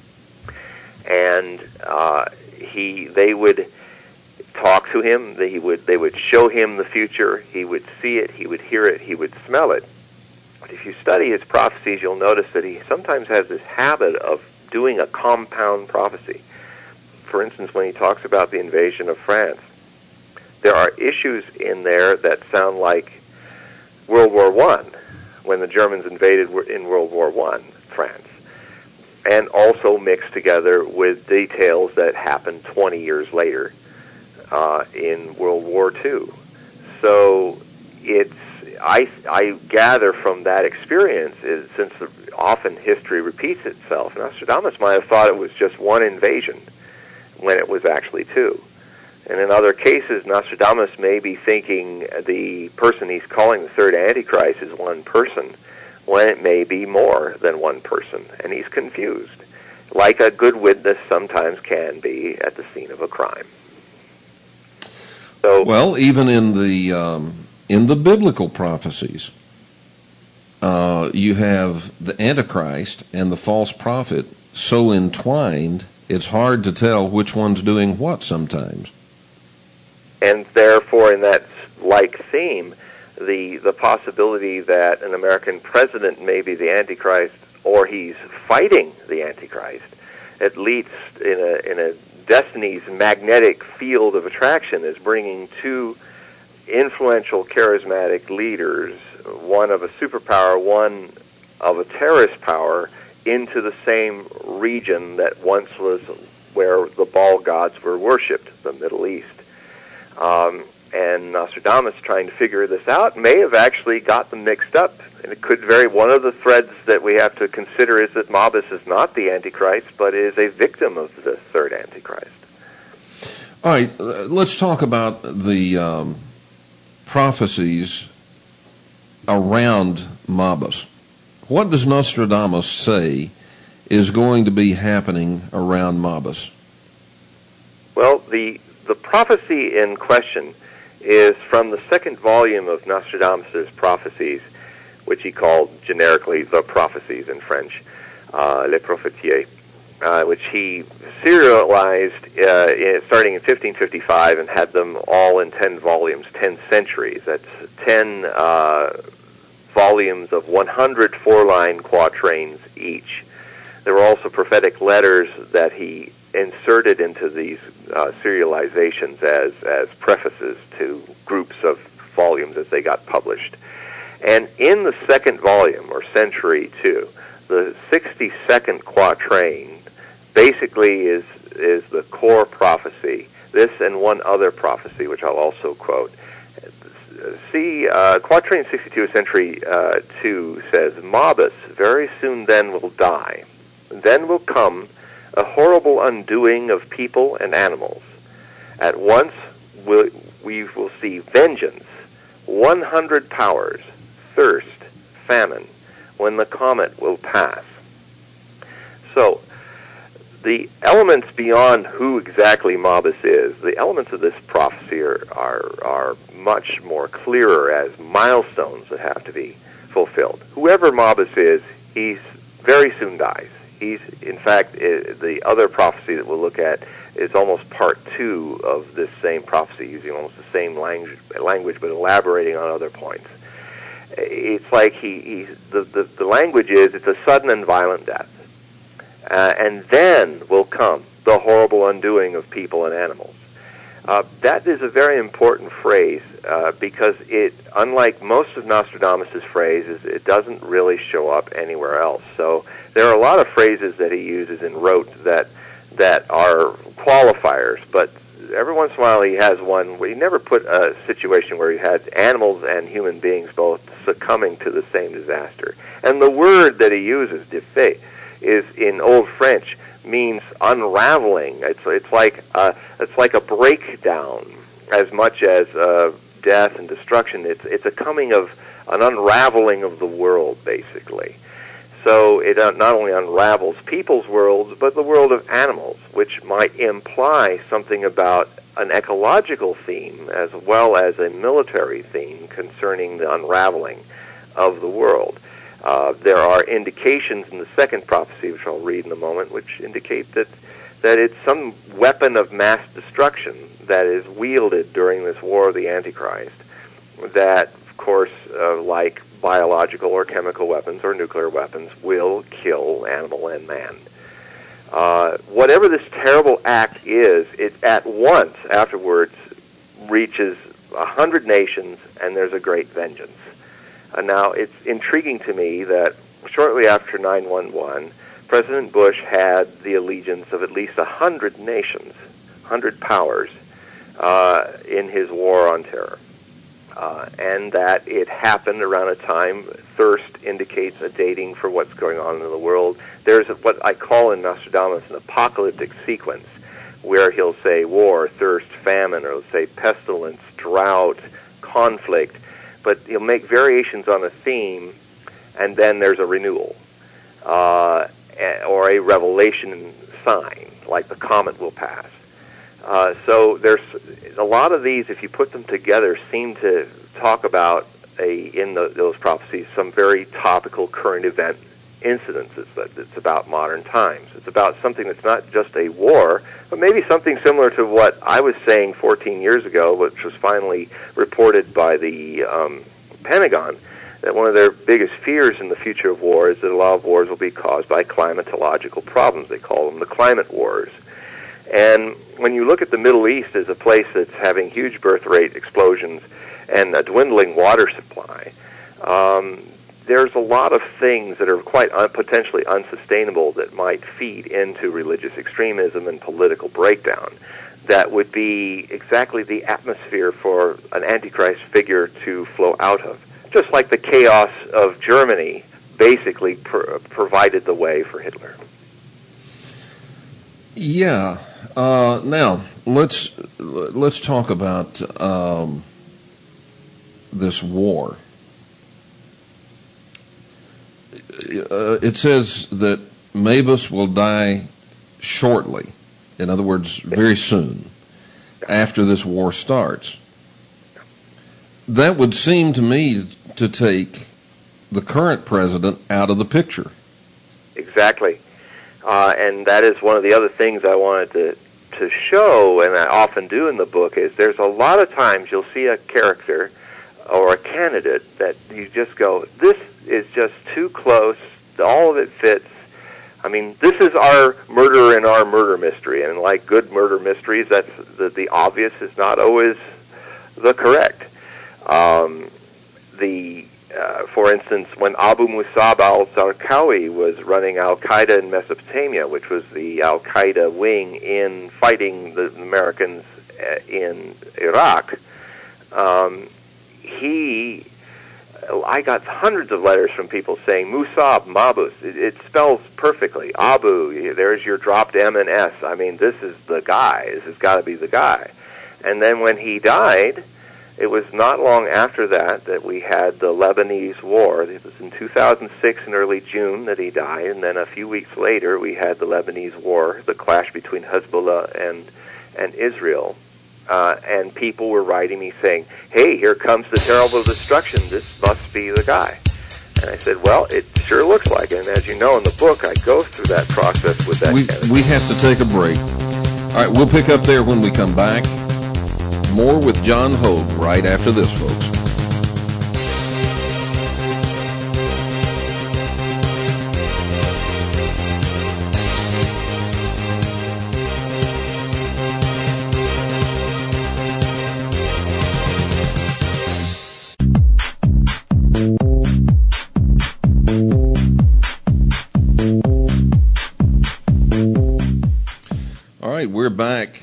And uh, he, they would talk to him, they would, they would show him the future, he would see it, he would hear it, he would smell it. But if you study his prophecies, you'll notice that he sometimes has this habit of doing a compound prophecy. For instance, when he talks about the invasion of France, there are issues in there that sound like World War One, when the Germans invaded in World War One, France, and also mixed together with details that happened twenty years later uh, in World War Two. So it's, I, I gather from that experience, is, since often history repeats itself, Nostradamus might have thought it was just one invasion when it was actually two. And in other cases, Nostradamus may be thinking the person he's calling the third Antichrist is one person, when it may be more than one person, and he's confused, like a good witness sometimes can be at the scene of a crime. So, well, even in the um, in the biblical prophecies, uh, you have the Antichrist and the false prophet so entwined, it's hard to tell which one's doing what sometimes. And therefore, in that like theme, the the possibility that an American president may be the Antichrist, or he's fighting the Antichrist, at least in a in a destiny's magnetic field of attraction, is bringing two influential, charismatic leaders, one of a superpower, one of a terrorist power, into the same region that once was where the Baal gods were worshipped, the Middle East. Um, and Nostradamus, trying to figure this out, may have actually got them mixed up. And it could very, one of the threads that we have to consider is that Mabus is not the Antichrist, but is a victim of the third Antichrist. All right, uh, let's talk about the um, prophecies around Mabus. What does Nostradamus say is going to be happening around Mabus? Well, the the prophecy in question is from the second volume of Nostradamus' prophecies, which he called generically the prophecies in French, uh, Les Prophéties, uh, which he serialized uh, in, starting in fifteen fifty-five and had them all in ten volumes, ten centuries. That's ten uh, volumes of one hundred four-line quatrains each. There were also prophetic letters that he inserted into these uh, serializations as, as prefaces to groups of volumes as they got published. And in the second volume, or century two, the sixty-second quatrain basically is is the core prophecy. This and one other prophecy, which I'll also quote. See, uh, quatrain sixty-two, century uh, two says, "Mabus very soon then will die. Then will come a horrible undoing of people and animals. At once we'll, we will see vengeance, one hundred powers, thirst, famine, when the comet will pass." So, the elements beyond who exactly Mabus is, the elements of this prophecy are, are, are much more clearer as milestones that have to be fulfilled. Whoever Mabus is, he very soon dies. He's, in fact, it, the other prophecy that we'll look at is almost part two of this same prophecy, using almost the same language, language but elaborating on other points. It's like he, he the, the, the language is, it's a sudden and violent death. Uh, and then will come the horrible undoing of people and animals. Uh, that is a very important phrase uh, because it, unlike most of Nostradamus' phrases, it doesn't really show up anywhere else. So there are a lot of phrases that he uses in Rote that that are qualifiers, but every once in a while he has one where he never put a situation where he had animals and human beings both succumbing to the same disaster. And the word that he uses, défait, is in Old French means unraveling. It's it's like a, it's like a breakdown as much as uh, death and destruction. It's it's a coming of an unraveling of the world, basically. So it uh, not only unravels people's worlds, but the world of animals, which might imply something about an ecological theme as well as a military theme concerning the unraveling of the world. Uh, there are indications in the second prophecy, which I'll read in a moment, which indicate that that it's some weapon of mass destruction that is wielded during this war of the Antichrist that, of course, uh, like biological or chemical weapons or nuclear weapons, will kill animal and man. Uh, whatever this terrible act is, it at once afterwards reaches a hundred nations, and there's a great vengeance. Uh, now, it's intriguing to me that shortly after nine one one, President Bush had the allegiance of at least a hundred nations, hundred powers, uh, in his war on terror. Uh, and that it happened around a time, thirst indicates a dating for what's going on in the world. There's what I call in Nostradamus an apocalyptic sequence, where he'll say war, thirst, famine, or he'll say pestilence, drought, conflict, but he'll make variations on a theme, and then there's a renewal, uh, or a revelation sign, like the comet will pass. Uh, so there's a lot of these, if you put them together, seem to talk about, a, in the, those prophecies, some very topical current event incidences. That it's about modern times. It's about something that's not just a war, but maybe something similar to what I was saying fourteen years ago, which was finally reported by the um, Pentagon, that one of their biggest fears in the future of war is that a lot of wars will be caused by climatological problems. They call them the climate wars. And when you look at the Middle East as a place that's having huge birth rate explosions and a dwindling water supply, um, there's a lot of things that are quite un- potentially unsustainable that might feed into religious extremism and political breakdown that would be exactly the atmosphere for an Antichrist figure to flow out of. Just like the chaos of Germany basically pr- provided the way for Hitler. Yeah. Uh, now, let's let's talk about um, this war. Uh, it says that Mabus will die shortly. In other words, very soon after this war starts. That would seem to me to take the current president out of the picture. Exactly. Uh, and that is one of the other things I wanted to, to show, and I often do in the book, is there's a lot of times you'll see a character or a candidate that you just go, this is just too close, all of it fits. I mean, this is our murder in our murder mystery, and like good murder mysteries, that's the, the obvious is not always the correct. Um, the uh, for instance, when Abu Musab al-Zarqawi was running Al-Qaeda in Mesopotamia, which was the Al-Qaeda wing in fighting the Americans in Iraq, um, he, I got hundreds of letters from people saying, Musab, Mabus, it, it spells perfectly. Abu, there's your dropped M and S. I mean, this is the guy. This has got to be the guy. And then when he died, it was not long after that that we had the Lebanese War. It was in two thousand six in early June that he died, and then a few weeks later we had the Lebanese War, the clash between Hezbollah and, and Israel. Uh, and people were writing me saying, hey, here comes the terrible destruction. This must be the guy. And I said, well, it sure looks like it. And as you know in the book, I go through that process with that we, candidate. We have to take a break. All right, we'll pick up there when we come back. More with John Hogue right after this, folks. All right, we're back.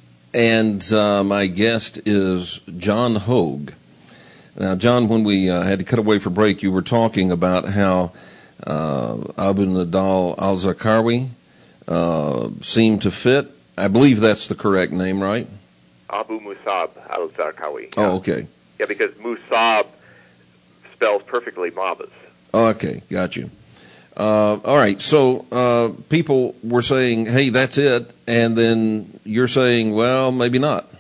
And uh, my guest is John Hogue. Now, John, when we uh, had to cut away for break, you were talking about how uh, Abu Nadal al-Zarqawi uh, seemed to fit. I believe that's the correct name, right? Abu Musab al-Zarqawi. Oh, okay. Yeah, because Musab spells perfectly Mabus. Okay, got you. Uh, all right, so uh, people were saying, hey, that's it, and then you're saying, well, maybe not.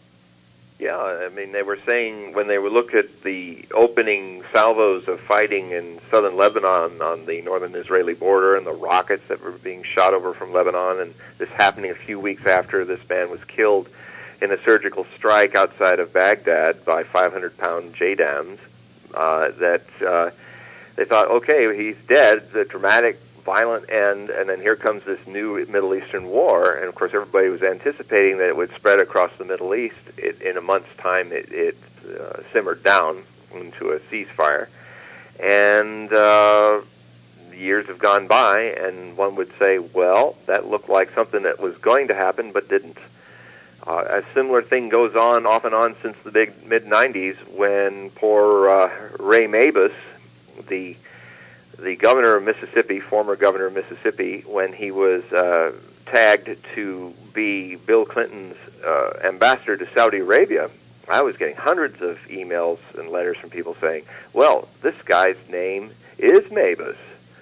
Yeah, I mean, they were saying when they would look at the opening salvos of fighting in southern Lebanon on the northern Israeli border and the rockets that were being shot over from Lebanon, and this happening a few weeks after this man was killed in a surgical strike outside of Baghdad by five hundred pound J DAMs, uh, that... Uh, They thought, okay, he's dead, the dramatic, violent end, and then here comes this new Middle Eastern war. And, of course, everybody was anticipating that it would spread across the Middle East. It, in a month's time, it, it uh, simmered down into a ceasefire. And uh, years have gone by, and one would say, well, that looked like something that was going to happen but didn't. Uh, a similar thing goes on off and on since the big mid nineties when poor uh, Ray Mabus, the the governor of Mississippi, former governor of Mississippi, when he was uh, tagged to be Bill Clinton's uh, ambassador to Saudi Arabia, I was getting hundreds of emails and letters from people saying, well, this guy's name is Mabus.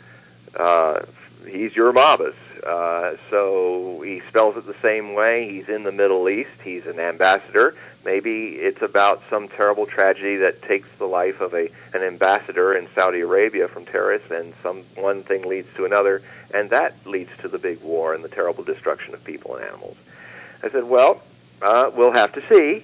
Uh, he's your Mabus. Uh, so he spells it the same way. He's in the Middle East. He's an ambassador. Maybe it's about some terrible tragedy that takes the life of a an ambassador in Saudi Arabia from terrorists, and some one thing leads to another, and that leads to the big war and the terrible destruction of people and animals. I said, well, uh, we'll have to see.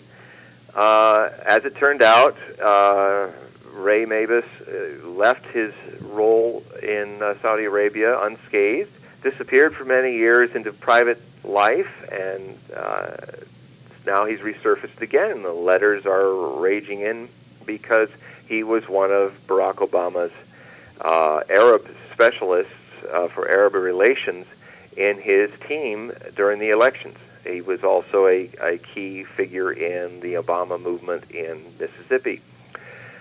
Uh, as it turned out, uh, Ray Mabus uh, left his role in uh, Saudi Arabia unscathed, disappeared for many years into private life, and uh, now he's resurfaced again, and the letters are raging in because he was one of Barack Obama's uh, Arab specialists uh, for Arab relations in his team during the elections. He was also a, a key figure in the Obama movement in Mississippi.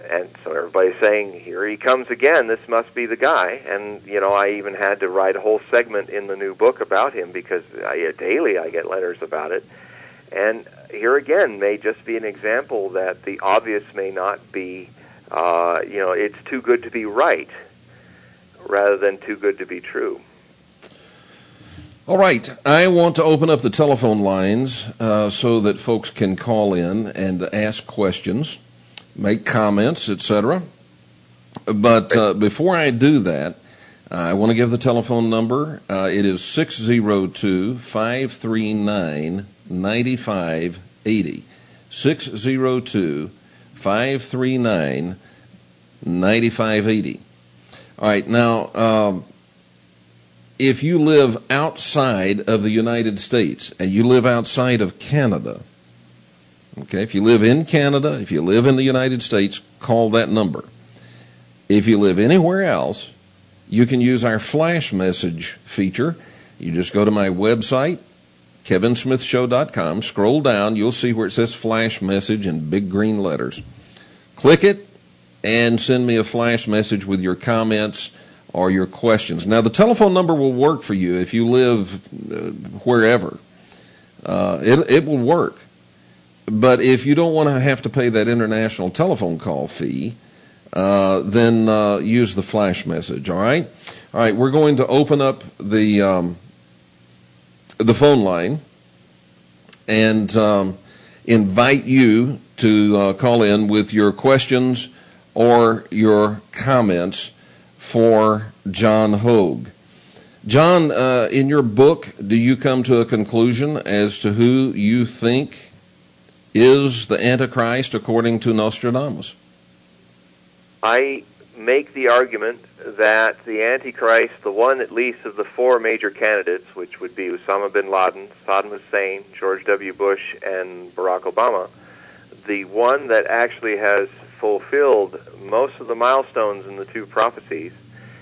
And so everybody's saying, here he comes again, this must be the guy. And, you know, I even had to write a whole segment in the new book about him because I, daily I get letters about it. And here again may just be an example that the obvious may not be, uh, you know, it's too good to be right rather than too good to be true. All right, I want to open up the telephone lines uh, so that folks can call in and ask questions, make comments, et cetera. But uh, before I do that, uh, I want to give the telephone number. Uh, it is six oh two, five three nine, nine five eight oh. six oh two, five three nine, nine five eight oh. All right, now, um, if you live outside of the United States and you live outside of Canada, okay, if you live in Canada, if you live in the United States, call that number. If you live anywhere else, you can use our flash message feature. You just go to my website, kevin smith show dot com, scroll down, you'll see where it says flash message in big green letters. Click it and send me a flash message with your comments or your questions. Now, the telephone number will work for you if you live uh, wherever. Uh, it, it will work. But if you don't want to have to pay that international telephone call fee, uh, then uh, use the flash message, all right? All right, we're going to open up the, um, the phone line and um, invite you to uh, call in with your questions or your comments for John Hogue. John, uh, in your book, do you come to a conclusion as to who you think is the Antichrist according to Nostradamus? I make the argument that the Antichrist, the one at least of the four major candidates, which would be Osama bin Laden, Saddam Hussein, George W. Bush, and Barack Obama, the one that actually has fulfilled most of the milestones in the two prophecies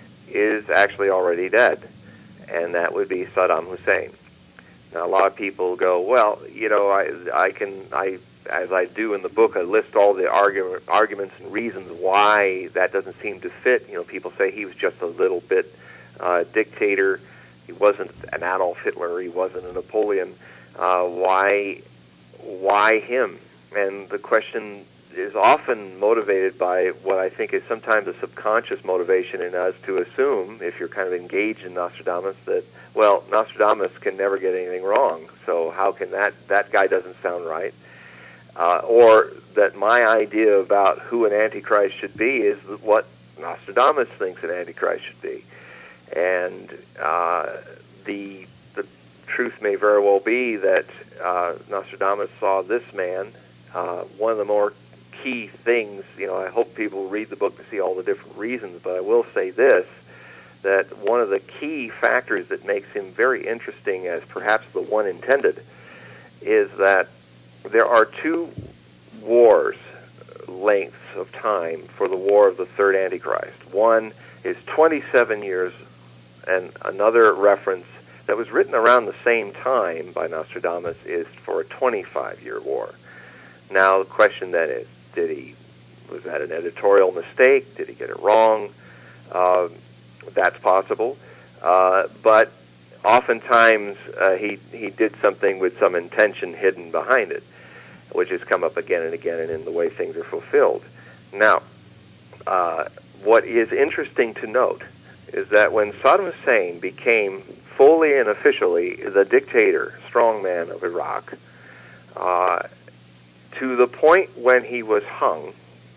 is actually already dead, and that would be Saddam Hussein. Now, a lot of people go, well, you know, I, I can, I, as I do in the book, I list all the argument, arguments and reasons why that doesn't seem to fit. You know, people say he was just a little bit uh, dictator. He wasn't an Adolf Hitler. He wasn't a Napoleon. Uh, why, why him? And the question is often motivated by what I think is sometimes a subconscious motivation in us to assume, if you're kind of engaged in Nostradamus, that, well, Nostradamus can never get anything wrong, so how can that, that guy doesn't sound right. Uh, or that my idea about who an Antichrist should be is what Nostradamus thinks an Antichrist should be. And uh, the, the truth may very well be that uh, Nostradamus saw this man, uh, one of the more key things, you know, I hope people read the book to see all the different reasons, but I will say this, that one of the key factors that makes him very interesting as perhaps the one intended is that there are two wars lengths of time for the war of the third Antichrist. One is twenty-seven years, and another reference that was written around the same time by Nostradamus is for a twenty-five-year war. Now, the question then is, did he, was that an editorial mistake? Did he get it wrong? Uh, that's possible. Uh, but oftentimes uh, he, he did something with some intention hidden behind it, which has come up again and again and in the way things are fulfilled. Now, uh, what is interesting to note is that when Saddam Hussein became fully and officially the dictator, strongman of Iraq, uh, to the point when he was hung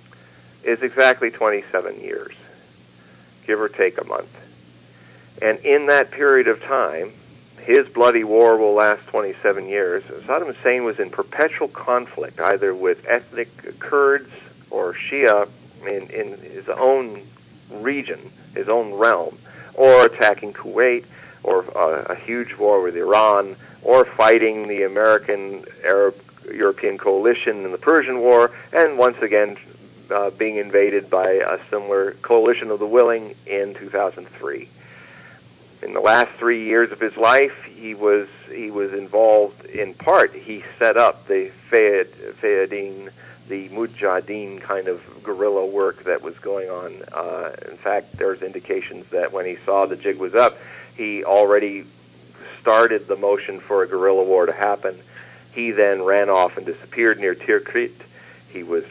is exactly twenty-seven years, give or take a month. And in that period of time, his bloody war will last twenty-seven years. Saddam Hussein was in perpetual conflict, either with ethnic Kurds or Shia in, in his own region, his own realm, or attacking Kuwait, or uh, a huge war with Iran, or fighting the American Arab European coalition in the Persian War, and once again uh, being invaded by a similar coalition of the willing in two thousand three. In the last three years of his life, he was he was involved in part. He set up the Fayed, Fayadeen the Mujahideen kind of guerrilla work that was going on. Uh, in fact, there's indications that when he saw the jig was up, he already started the motion for a guerrilla war to happen. He then ran off and disappeared near Tikrit. He was...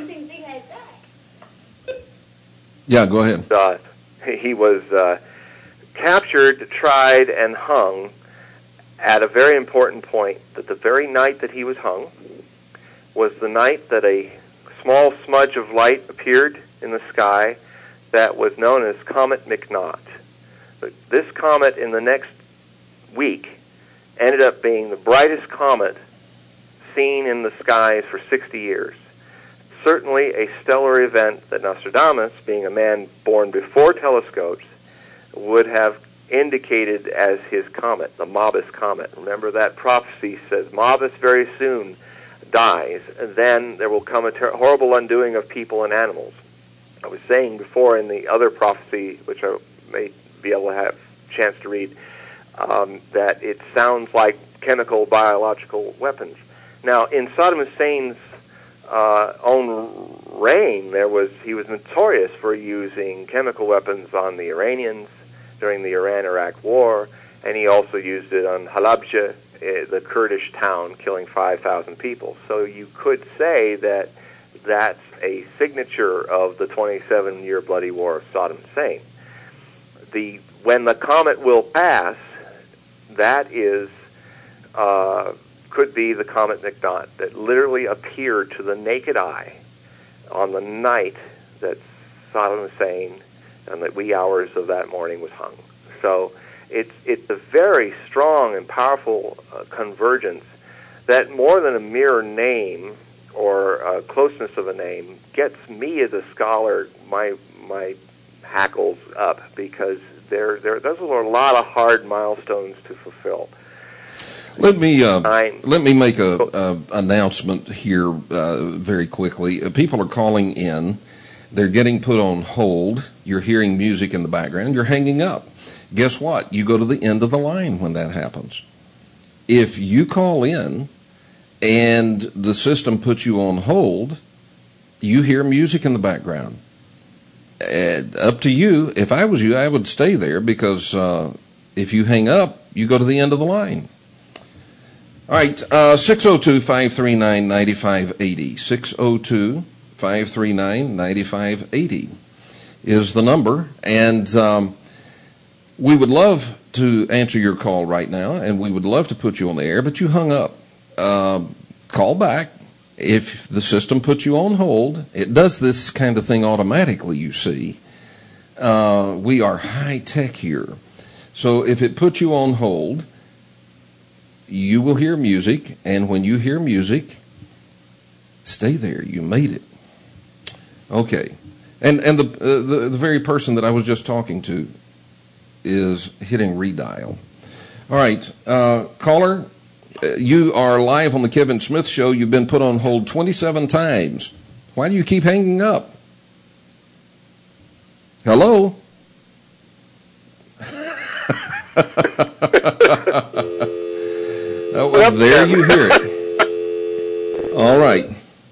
Yeah, go ahead. Uh, he was uh, captured, tried, and hung at a very important point, that the very night that he was hung was the night that a small smudge of light appeared in the sky that was known as Comet McNaught. But this comet in the next week ended up being the brightest comet seen in the skies for sixty years. Certainly a stellar event that Nostradamus, being a man born before telescopes, would have indicated as his comet, the Mobus comet. Remember, that prophecy says Mobus very soon dies, and then there will come a ter- horrible undoing of people and animals. I was saying before in the other prophecy, which I may be able to have a chance to read, um, that it sounds like chemical, biological weapons. Now, in Saddam Hussein's uh, own reign, there was he was notorious for using chemical weapons on the Iranians during the Iran-Iraq War, and he also used it on Halabja, the Kurdish town, killing five thousand people. So you could say that that's a signature of the twenty-seven year bloody war of Saddam Hussein. The when the comet will pass, that is uh, could be the Comet McNaught that literally appeared to the naked eye on the night that Saddam Hussein and the wee hours of that morning was hung. So it's it's a very strong and powerful uh, convergence that, more than a mere name or uh, closeness of a name, gets me as a scholar my my hackles up, because there there those are a lot of hard milestones to fulfill. Let me uh, let me make a, a announcement here uh, very quickly. Uh, people are calling in. They're getting put on hold. You're hearing music in the background. You're hanging up. Guess what? You go to the end of the line when that happens. If you call in and the system puts you on hold, you hear music in the background. And up to you. If I was you, I would stay there, because uh, if you hang up, you go to the end of the line. All right, uh, six oh two, five three nine, nine five eight oh. six oh two, five three nine, nine five eight oh is the number. And um, we would love to answer your call right now, and we would love to put you on the air, but you hung up. Uh, call back. If the system puts you on hold, it does this kind of thing automatically, you see. Uh, we are high-tech here. So if it puts you on hold, you will hear music, and when you hear music, stay there. You made it. Okay. And and the, uh, the the very person that I was just talking to is hitting redial. All right. Uh, caller, uh, you are live on the Kevin Smith Show. You've been put on hold twenty-seven times. Why do you keep hanging up? Hello? Oh, well, there you hear it. All right.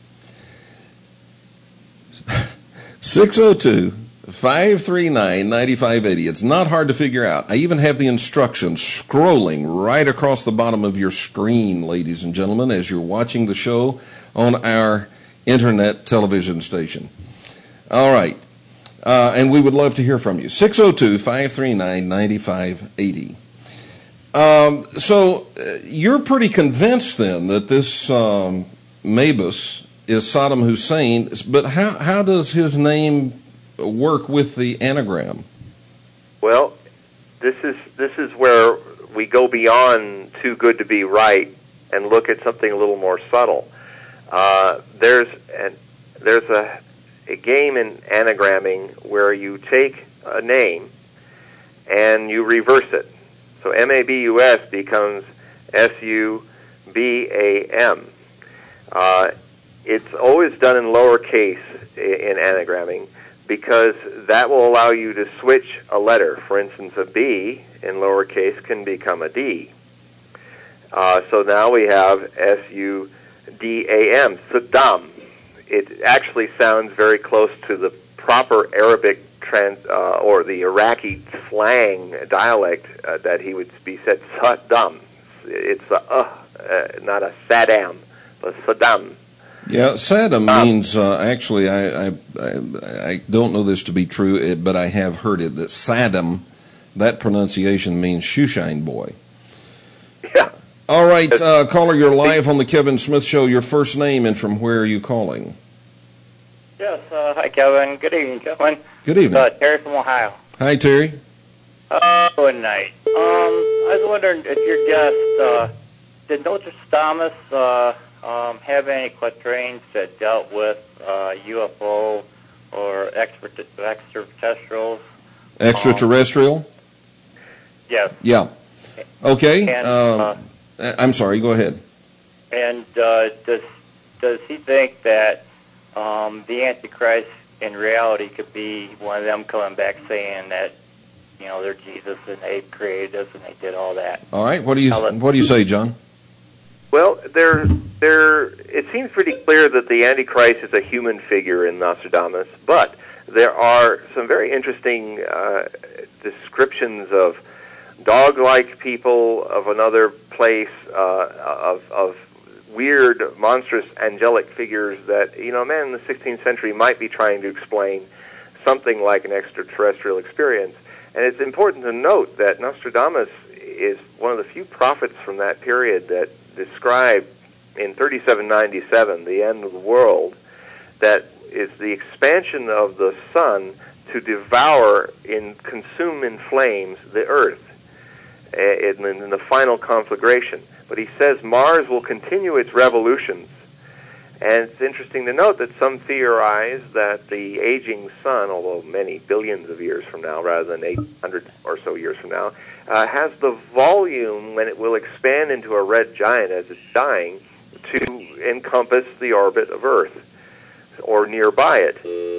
six oh two, five three nine, nine five eight oh. It's not hard to figure out. I even have the instructions scrolling right across the bottom of your screen, ladies and gentlemen, as you're watching the show on our internet television station. All right. Uh, and we would love to hear from you. six oh two, five three nine, nine five eight oh. Um, so uh, you're pretty convinced then that this um, Mabus is Saddam Hussein, but how how does his name work with the anagram? Well, this is this is where we go beyond too good to be right and look at something a little more subtle. Uh, there's an, there's a a game in anagramming where you take a name and you reverse it. So M A B U S becomes S U B A M. Uh, it's always done in lowercase in anagramming, because that will allow you to switch a letter. For instance, a B in lowercase can become a D. Uh, so now we have S U D A M, Saddam. it actually sounds very close to the proper Arabic trans, uh, or the Iraqi slang dialect uh, that he would be said Saddam. It's a uh, uh, not a Saddam, but Saddam. Yeah, Saddam Um, means, uh, actually, I, I, I, I don't know this to be true, it, but I have heard it, that Saddam, that pronunciation means shoeshine boy. Yeah. All right, uh, caller, you're live on the Kevin Smith Show. Your first name and from where are you calling? Yes, uh, hi, Kevin. Good evening, Kevin. Good evening. Uh, Terry from Ohio. Hi, Terry. Uh, good night. Um, I was wondering if your guest, uh, did Nostradamus uh, um, have any quatrains that dealt with uh, U F O or extra- extraterrestrials? Extraterrestrial? Um, yes. Yeah. Okay. And, uh, uh, I'm sorry, go ahead. And uh, does does he think that um, the Antichrist in reality could be one of them coming back saying that, you know, they're Jesus and they created us and they did all that? All right, what do you I'll let- what do you say, John? Well, there, there. It seems pretty clear that the Antichrist is a human figure in Nostradamus, but there are some very interesting uh, descriptions of dog-like people of another place, uh, of, of weird, monstrous, angelic figures that, you know, a man in the sixteenth century might be trying to explain something like an extraterrestrial experience. And it's important to note that Nostradamus is one of the few prophets from that period that described in thirty-seven ninety-seven the end of the world, that is the expansion of the sun to devour and consume in flames the earth in, in the final conflagration. But he says Mars will continue its revolutions. And it's interesting to note that some theorize that the aging sun, although many billions of years from now rather than eight hundred or so years from now, uh, has the volume when it will expand into a red giant as it's dying to encompass the orbit of Earth or nearby it.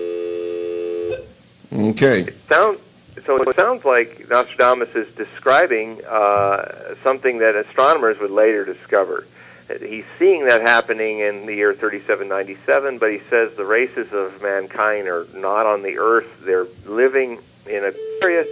Okay. It sounds, so it sounds like Nostradamus is describing uh, something that astronomers would later discover. He's seeing that happening in the year thirty-seven ninety-seven, but he says the races of mankind are not on the Earth. They're living in Aquarius.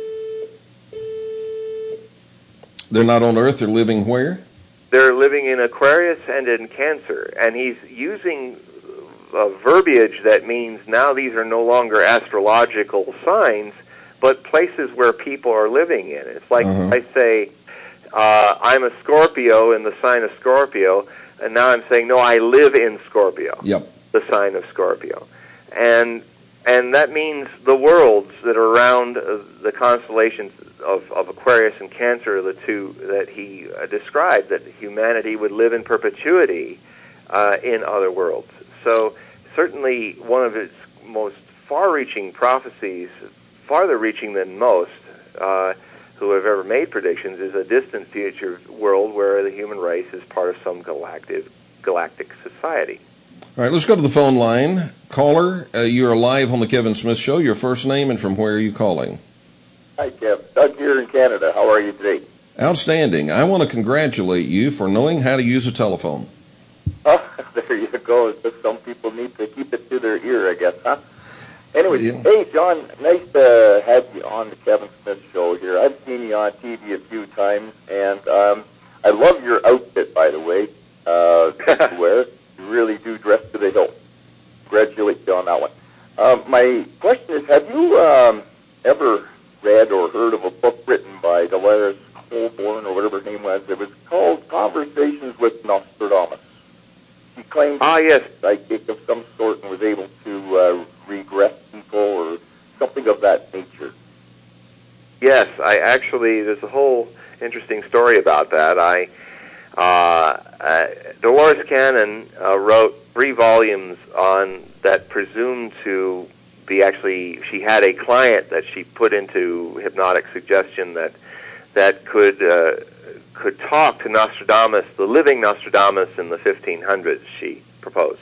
They're not on Earth, they're living where? They're living in Aquarius and in Cancer. And he's using a verbiage that means now these are no longer astrological signs, but places where people are living in. It's like Uh-huh. I say, uh, I'm a Scorpio in the sign of Scorpio, and now I'm saying, no, I live in Scorpio, Yep. the sign of Scorpio. And and that means the worlds that are around uh, the constellations of, of Aquarius and Cancer are the two that he uh, described, that humanity would live in perpetuity uh, in other worlds. So certainly one of its most far-reaching prophecies, farther reaching than most, uh, who have ever made predictions, is a distant future world where the human race is part of some galactic galactic society. All right, let's go to the phone line. Caller, uh, you're live on the Kevin Smith Show. Your first name and from where are you calling? Hi, Kev. Doug here in Canada. How are you today? Outstanding. I want to congratulate you for knowing how to use a telephone. Oh, there you go. Just some people need to keep it to their ear, I guess, huh? Anyway, Yeah. Hey, John, nice to have you on the Kevin Smith Show here. I've seen you on T V a few times, and um, I love your outfit, by the way, uh, that you wear. You really do dress to the hilt. Congratulate you on that one. Um, my question is, have you um, ever read or heard of a book written by Dolores Holborn, or whatever her name was? It was called Conversations with Nostradamus. He claimed Ah, yes. psychic of some sort and was able to uh, regress people or something of that nature. Yes, I actually, there's a whole interesting story about that. I, uh, uh, Dolores Cannon uh, wrote three volumes on that presumed to be actually, she had a client that she put into hypnotic suggestion that that could uh, could talk to Nostradamus, the living Nostradamus in the fifteen hundreds, she proposed.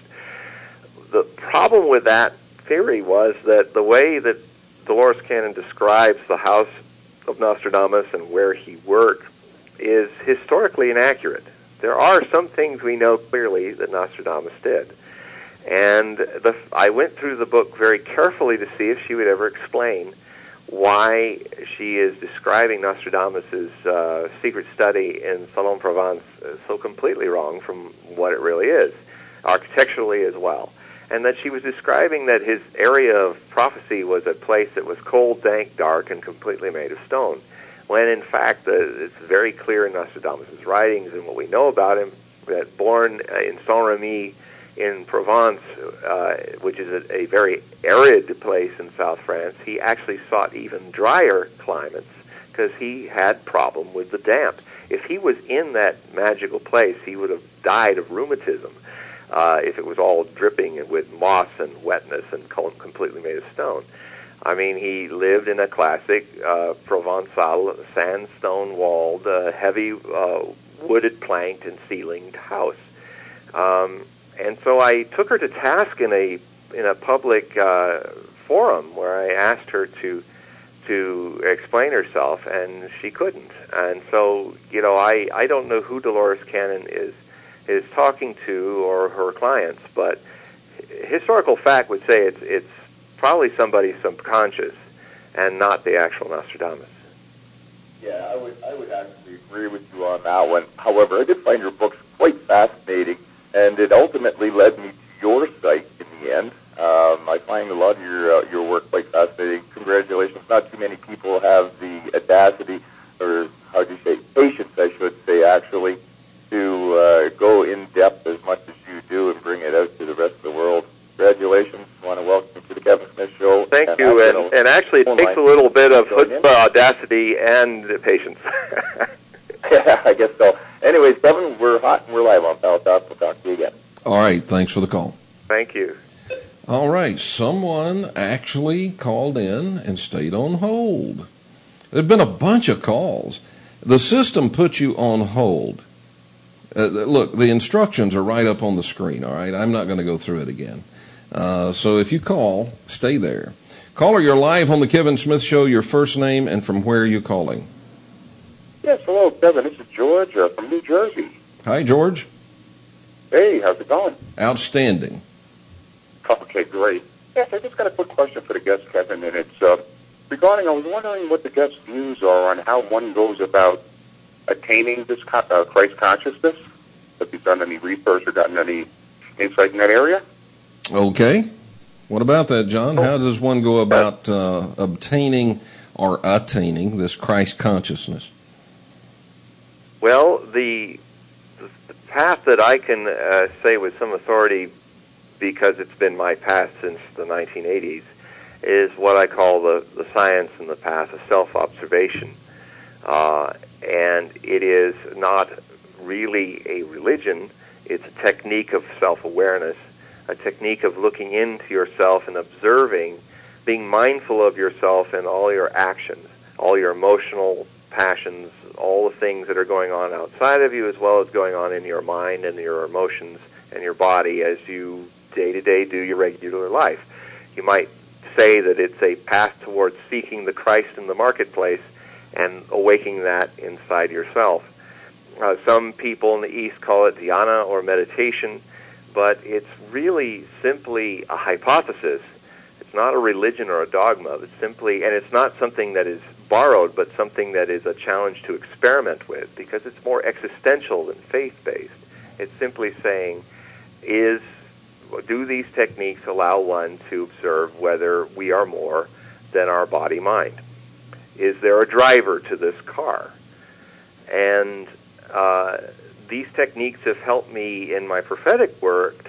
The problem with that theory was that the way that Dolores Cannon describes the house of Nostradamus and where he worked is historically inaccurate. There are some things we know clearly that Nostradamus did. And the, I went through the book very carefully to see if she would ever explain why she is describing Nostradamus' uh, secret study in Salon-Provence so completely wrong from what it really is, architecturally as well. And that she was describing that his area of prophecy was a place that was cold, dank, dark, and completely made of stone. When in fact, the, it's very clear in Nostradamus' writings and what we know about him, that born in Saint-Rémy in Provence, uh, which is a, a very arid place in South France, he actually sought even drier climates because he had problem with the damp. If he was in that magical place, he would have died of rheumatism uh, if it was all dripping with moss and wetness and completely made of stone. I mean, he lived in a classic uh, Provençal sandstone-walled, uh, heavy uh, wooded planked and ceilinged house. Um, And so I took her to task in a in a public uh, forum where I asked her to to explain herself, and she couldn't. And so, you know, I, I don't know who Dolores Cannon is is talking to or her clients, but historical fact would say it's it's probably somebody subconscious and not the actual Nostradamus. Yeah, I would I would actually agree with you on that one. However, I did find your books quite fascinating. And it ultimately led me to your site in the end. Um, I find a lot of your uh, your work quite fascinating. Congratulations. Not too many people have the audacity, or how do you say, patience, I should say, actually, to uh, go in depth as much as you do and bring it out to the rest of the world. Congratulations. I want to welcome you to the Kevin Smith Show. Thank and you. And, and actually, it takes a little bit of chutzpah, audacity, and patience. Yeah, I guess so. Anyways, Kevin, we're hot and we're live on Pal Talk. We'll talk to you again. All right. Thanks for the call. Thank you. All right. Someone actually called in and stayed on hold. There have been a bunch of calls. The system puts you on hold. Uh, look, the instructions are right up on the screen, all right? I'm not going to go through it again. Uh, so if you call, stay there. Caller, you're live on the Kevin Smith Show. Your first name and from where are you calling? Yes, hello, Kevin. This is George uh, from New Jersey. Hi, George. Hey, how's it going? Outstanding. Okay, great. Yes, I just got a quick question for the guest, Kevin, and it's uh, regarding, I was wondering what the guest's views are on how one goes about attaining this uh, Christ consciousness. Have you done any research or gotten any insight in that area? Okay. What about that, John? How does one go about uh, obtaining or attaining this Christ consciousness? Well, the, the path that I can uh, say with some authority, because it's been my path since the nineteen eighties, is what I call the, the science and the path of self-observation. Uh, and it is not really a religion. It's a technique of self-awareness, a technique of looking into yourself and observing, being mindful of yourself and all your actions, all your emotional passions, all the things that are going on outside of you as well as going on in your mind and your emotions and your body as you day-to-day do your regular life. You might say that it's a path towards seeking the Christ in the marketplace and awakening that inside yourself. Uh, some people in the East call it dhyana or meditation, but it's really simply a hypothesis. It's not a religion or a dogma. It's simply, and it's not something that is borrowed, but something that is a challenge to experiment with, because it's more existential than faith-based. It's simply saying, is do these techniques allow one to observe whether we are more than our body-mind? Is there a driver to this car? And uh, these techniques have helped me in my prophetic work,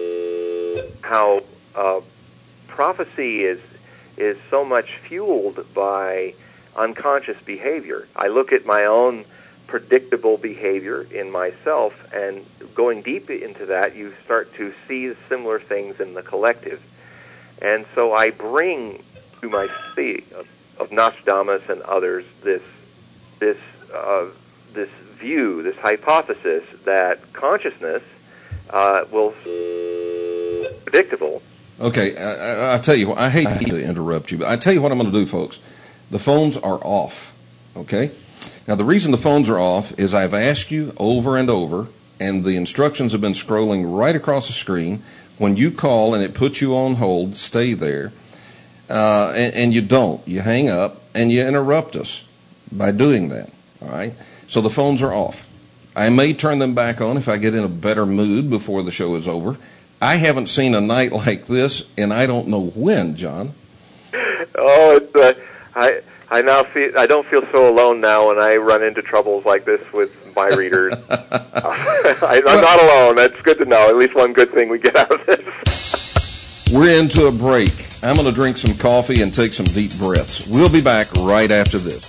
how uh, prophecy is is so much fueled by unconscious behavior. I look at my own predictable behavior in myself, and going deep into that, you start to see similar things in the collective. And so I bring to my study of, of Nostradamus and others this this uh, this view, this hypothesis that consciousness uh, will be predictable. Okay, I, I, I tell you what, I hate to interrupt you, but I tell you what I'm going to do, folks. The phones are off, okay? Now, the reason the phones are off is I've asked you over and over, and the instructions have been scrolling right across the screen, When you call and it puts you on hold, stay there. Uh, and, and you don't. You hang up and you interrupt us by doing that. All right? So the phones are off. I may turn them back on if I get in a better mood before the show is over. I haven't seen a night like this, and I don't know when, John. Oh, it's uh, I I now feel I don't feel so alone now when I run into troubles like this with my readers. I, I'm not alone. That's good to know. At least one good thing we get out of this. We're into a break. I'm going to drink some coffee and take some deep breaths. We'll be back right after this.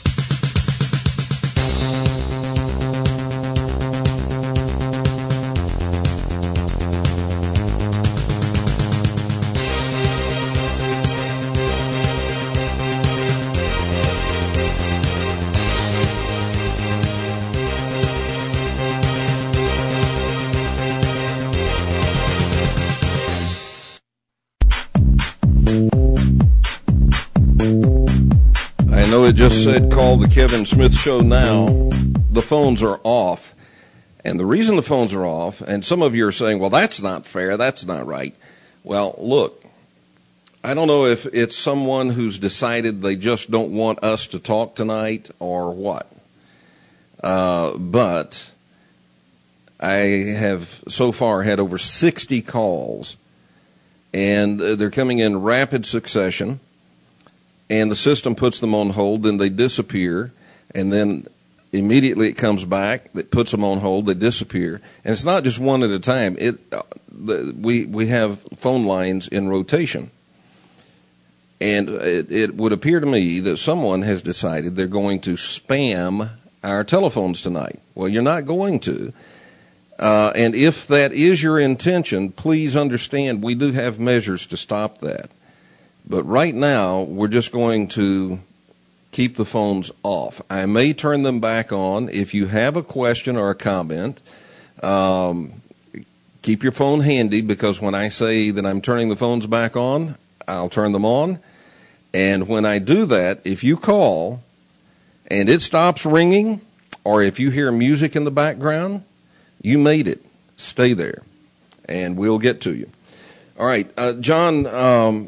It just said call the Kevin Smith Show now. The phones are off. And the reason the phones are off, and some of you are saying, well, that's not fair, that's not right. Well, look, I don't know if it's someone who's decided they just don't want us to talk tonight or what. Uh, but I have so far had over sixty calls, and they're coming in rapid succession. And the system puts them on hold, then they disappear, and then immediately it comes back, it puts them on hold, they disappear. And it's not just one at a time. It, uh, the, we, we have phone lines in rotation. And it, it would appear to me that someone has decided they're going to spam our telephones tonight. Well, you're not going to. Uh, and if that is your intention, please understand we do have measures to stop that. But right now, we're just going to keep the phones off. I may turn them back on. If you have a question or a comment, um, keep your phone handy, because when I say that I'm turning the phones back on, I'll turn them on. And when I do that, if you call and it stops ringing, or if you hear music in the background, you made it. Stay there, and we'll get to you. All right, uh, John, um,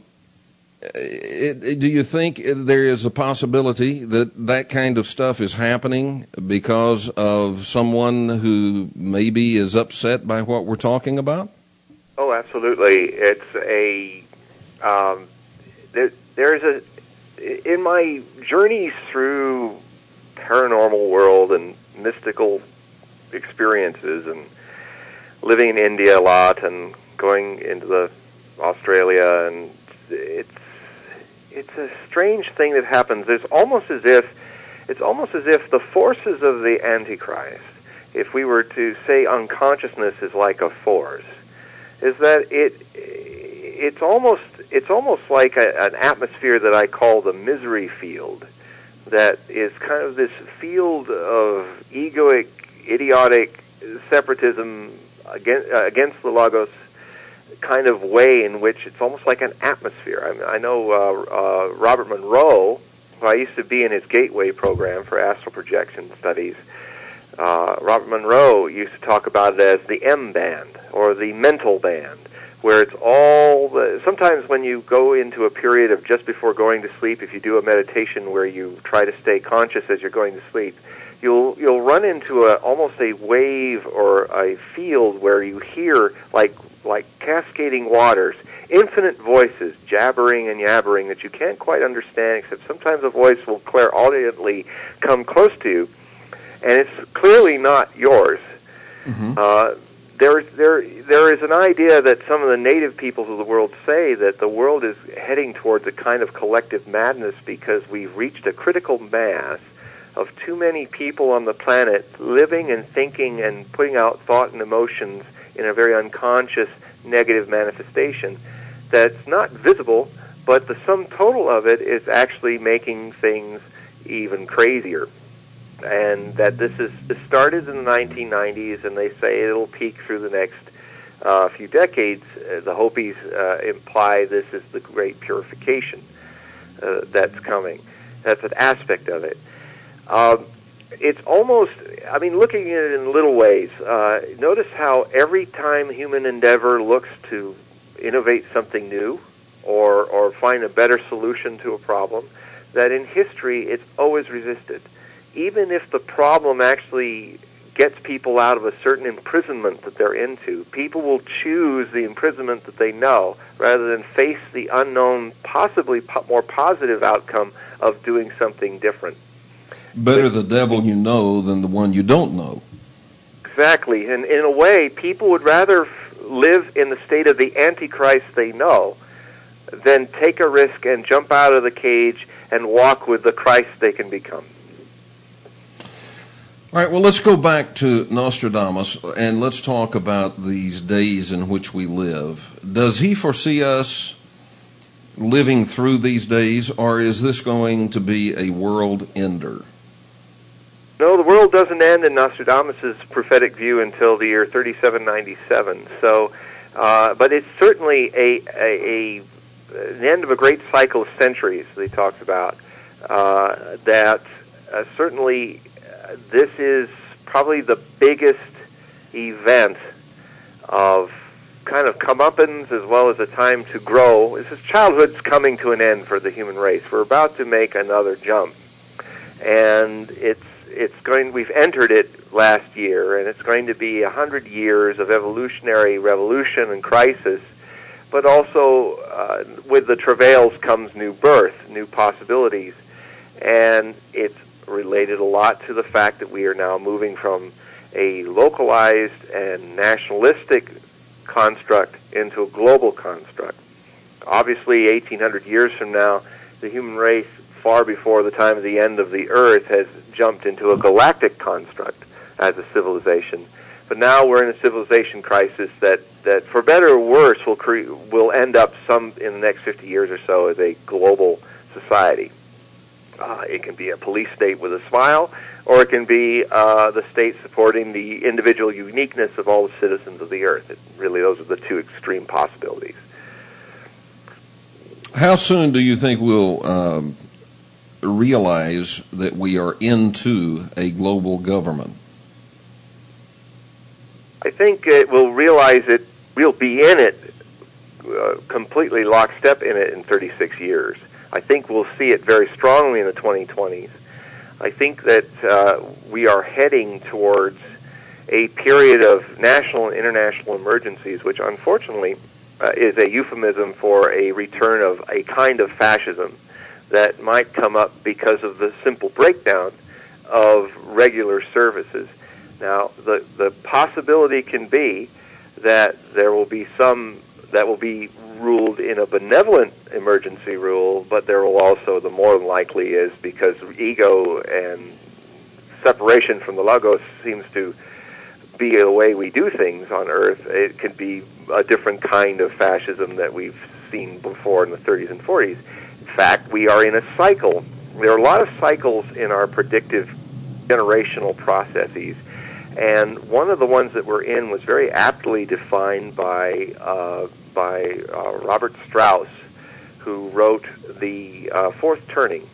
It, it, do you think there is a possibility that that kind of stuff is happening because of someone who maybe is upset by what we're talking about? Oh, absolutely. It's a um, there, there's a in my journeys through paranormal world and mystical experiences, and living in India a lot and going into the Australia, and it's It's a strange thing that happens. It's almost as if it's almost as if the forces of the Antichrist, if we were to say unconsciousness is like a force, is that it it's almost it's almost like a, an atmosphere that I call the misery field, that is kind of this field of egoic, idiotic separatism against, uh, against the Logos kind of way, in which it's almost like an atmosphere. I, mean, I know uh, uh, Robert Monroe, who I used to be in his Gateway program for astral projection studies. Uh, Robert Monroe used to talk about it as the M band, or the mental band, where it's all the, sometimes when you go into a period of just before going to sleep, if you do a meditation where you try to stay conscious as you're going to sleep, you'll you'll run into a almost a wave or a field where you hear like like cascading waters, infinite voices jabbering and yabbering that you can't quite understand, except sometimes a voice will clairaudiently come close to you, and it's clearly not yours. Mm-hmm. Uh, there, there, there is an idea that some of the native peoples of the world say that the world is heading towards a kind of collective madness because we've reached a critical mass of too many people on the planet living and thinking and putting out thought and emotions in a very unconscious negative manifestation that's not visible, but the sum total of it is actually making things even crazier. And that this is this started in the nineteen nineties, and they say it'll peak through the next uh, few decades. Uh, the Hopis uh, imply this is the great purification uh, that's coming. That's an aspect of it. Um, It's almost, I mean, looking at it in little ways, uh, notice how every time human endeavor looks to innovate something new or, or find a better solution to a problem, that in history it's always resisted. Even if the problem actually gets people out of a certain imprisonment that they're into, people will choose the imprisonment that they know rather than face the unknown, possibly po- more positive outcome of doing something different. Better the devil you know than the one you don't know. Exactly. And in a way, people would rather f- live in the state of the Antichrist they know than take a risk and jump out of the cage and walk with the Christ they can become. All right, well, let's go back to Nostradamus, and let's talk about these days in which we live. Does he foresee us living through these days, or is this going to be a world ender? No, the world doesn't end in Nostradamus' prophetic view until the year thirty-seven ninety-seven. So, uh, but it's certainly a, a, a the end of a great cycle of centuries that he talks about. Uh, that uh, certainly uh, this is probably the biggest event of kind of comeuppance as well as a time to grow. This is childhood's coming to an end for the human race. We're about to make another jump, and it's it's going. We've entered it last year, and it's going to be a hundred years of evolutionary revolution and crisis. But also, uh, with the travails comes new birth, new possibilities, and it's related a lot to the fact that we are now moving from a localized and nationalistic construct into a global construct. Obviously, eighteen hundred years from now, the human race, far before the time of the end of the Earth, has jumped into a galactic construct as a civilization. But now we're in a civilization crisis that, that for better or worse, will cre- will end up some in the next fifty years or so as a global society. Uh, it can be a police state with a smile, or it can be uh, the state supporting the individual uniqueness of all the citizens of the Earth. It, really, those are the two extreme possibilities. How soon do you think we'll um, realize that we are into a global government? I think it will realize it, we'll be in it, uh, completely lockstep in it in thirty-six years. I think we'll see it very strongly in the twenty twenties. I think that uh, we are heading towards a period of national and international emergencies, which unfortunately uh, is a euphemism for a return of a kind of fascism that might come up because of the simple breakdown of regular services. Now, the, the possibility can be that there will be some that will be ruled in a benevolent emergency rule, but there will also, the more than likely is, because ego and separation from the logos seems to be the way we do things on Earth, it could be a different kind of fascism that we've seen before in the thirties and forties. In fact, we are in a cycle. There are a lot of cycles in our predictive generational processes. And one of the ones that we're in was very aptly defined by uh, by uh, Robert Strauss, who wrote The uh, Fourth Turning.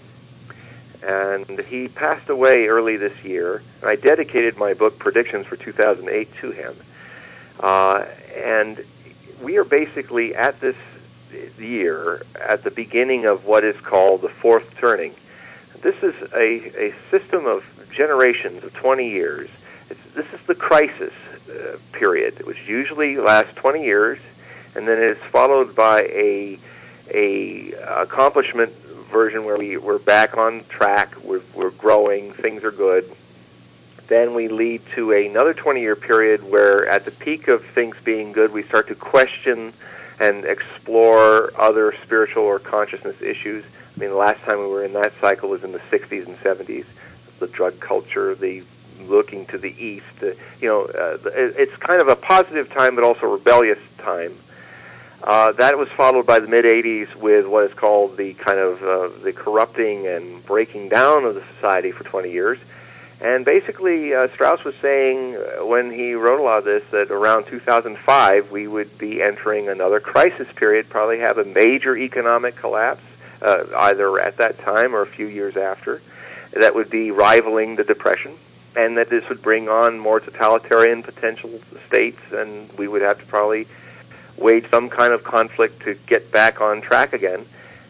And he passed away early this year. And I dedicated my book, Predictions for two thousand eight, to him. Uh, and we are basically at this year, at the beginning of what is called the Fourth Turning. This is a, a system of generations of twenty years. This is the crisis uh, period, which usually lasts twenty years, and then it's followed by a a accomplishment version where we, we're back on track, we're, we're growing, things are good. Then we lead to another twenty-year period where at the peak of things being good, we start to question and explore other spiritual or consciousness issues. I mean, the last time we were in that cycle was in the sixties and seventies. The drug culture, the looking to the east, uh, you know, uh, it's kind of a positive time, but also a rebellious time. Uh, that was followed by the mid-eighties with what is called the kind of uh, the corrupting and breaking down of the society for twenty years. And basically, uh, Strauss was saying uh, when he wrote a lot of this that around two thousand five we would be entering another crisis period, probably have a major economic collapse, uh, either at that time or a few years after, that would be rivaling the Depression. And that this would bring on more totalitarian potential states, and we would have to probably wage some kind of conflict to get back on track again.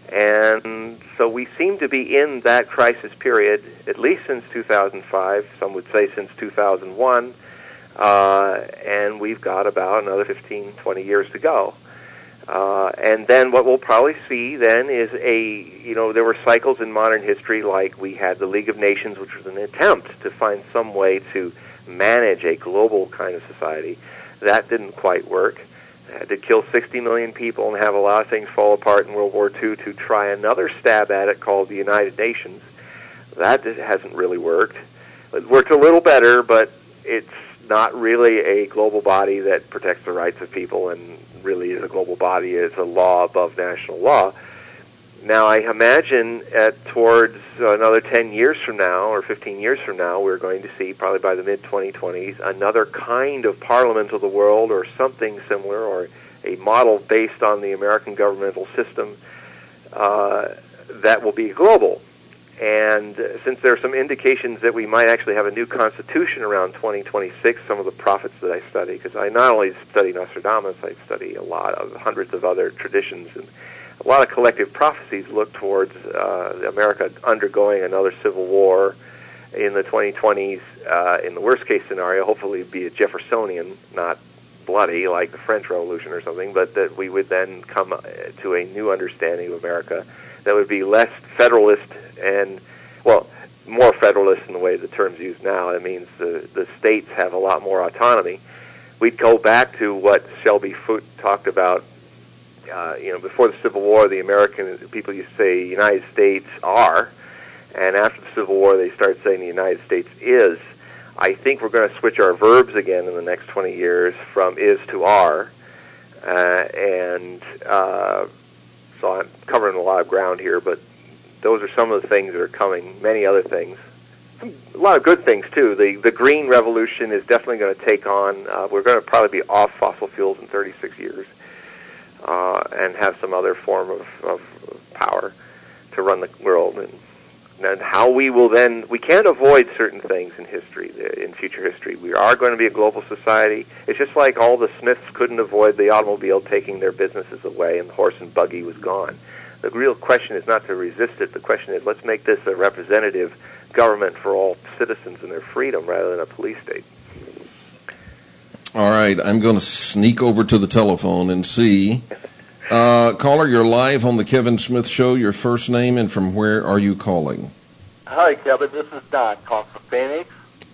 And so we seem to be in that crisis period, at least since two thousand five, some would say since two thousand one, uh, and we've got about another fifteen, twenty years to go. Uh, and then what we'll probably see then is a, you know, there were cycles in modern history, like we had the League of Nations, which was an attempt to find some way to manage a global kind of society. That didn't quite work. They had to kill sixty million people and have a lot of things fall apart in World War Two to try another stab at it called the United Nations. That hasn't really worked. It worked a little better, but it's not really a global body that protects the rights of people and really is a global body. It's a law above national law. Now, I imagine at towards another ten years from now or fifteen years from now, we're going to see, probably by the mid twenty twenties, another kind of parliament of the world or something similar, or a model based on the American governmental system uh, that will be global. And uh, since there are some indications that we might actually have a new constitution around twenty twenty-six, some of the prophets that I study, because I not only study Nostradamus, I study a lot of hundreds of other traditions, and a lot of collective prophecies look towards uh, America undergoing another civil war in the twenty twenties. Uh, in the worst-case scenario, hopefully it'd be a Jeffersonian, not bloody like the French Revolution or something, but that we would then come to a new understanding of America that would be less federalist and, well, more federalist in the way the term's used now. It means the, the states have a lot more autonomy. We'd go back to what Shelby Foote talked about. Uh, you know, before the Civil War, the American people used to say United States are, and after the Civil War, they started saying the United States is. I think we're going to switch our verbs again in the next twenty years from is to are, uh, and uh, so I'm covering a lot of ground here, but those are some of the things that are coming, many other things. A lot of good things, too. The the green revolution is definitely going to take on, uh, we're going to probably be off fossil fuels in thirty-six years. Uh, and have some other form of, of power to run the world. And, and how we will then, we can't avoid certain things in history, in future history. We are going to be a global society. It's just like all the Smiths couldn't avoid the automobile taking their businesses away and the horse and buggy was gone. The real question is not to resist it. The question is, let's make this a representative government for all citizens and their freedom rather than a police state. All right, I'm going to sneak over to the telephone and see. Uh, caller, you're live on the Kevin Smith Show. Your first name and from where are you calling? Hi, Kevin. This is Don calling from Phoenix.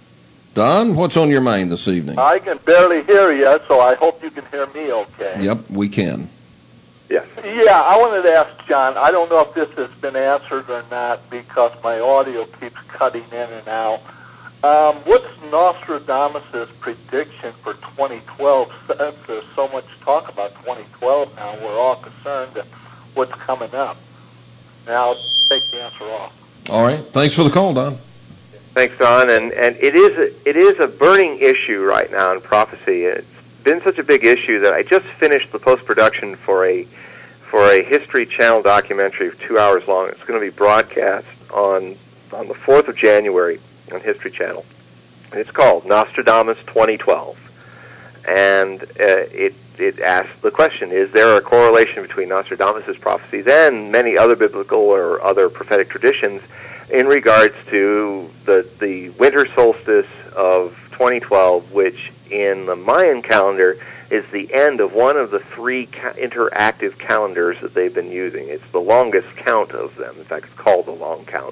Don, what's on your mind this evening? I can barely hear you, so I hope you can hear me okay. Yep, we can. Yes. Yeah, I wanted to ask John, I don't know if this has been answered or not because my audio keeps cutting in and out. Um, what's Nostradamus' prediction for twenty twelve? Since there's so much talk about twenty twelve now, we're all concerned at what's coming up. Now, take the answer off. All right. Thanks for the call, Don. Thanks, Don. And and it is a, it is a burning issue right now in prophecy. It's been such a big issue that I just finished the post-production for a for a History Channel documentary of two hours long. It's going to be broadcast on on the fourth of January. On History Channel. And it's called Nostradamus twenty twelve. And uh, it it asks the question, is there a correlation between Nostradamus' prophecies and many other biblical or other prophetic traditions in regards to the the winter solstice of twenty twelve, which in the Mayan calendar is the end of one of the three ca- interactive calendars that they've been using. It's the longest count of them. In fact, it's called the long count.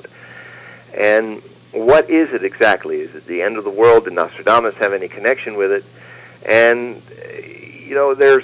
And what is it exactly? Is it the end of the world? Did Nostradamus have any connection with it? And, you know, there's,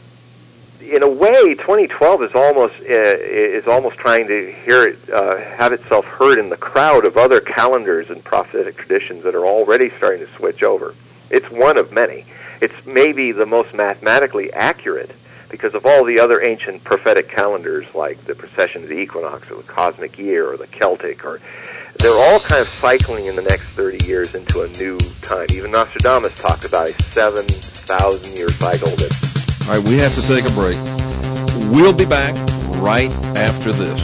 in a way, twenty twelve is almost uh, is almost trying to hear it, uh, have itself heard in the crowd of other calendars and prophetic traditions that are already starting to switch over. It's one of many. It's maybe the most mathematically accurate because of all the other ancient prophetic calendars, like the precession of the equinox or the cosmic year or the Celtic, or they're all kind of cycling in the next thirty years into a new time. Even Nostradamus talked about a seven thousand year cycle. That... All right, we have to take a break. We'll be back right after this.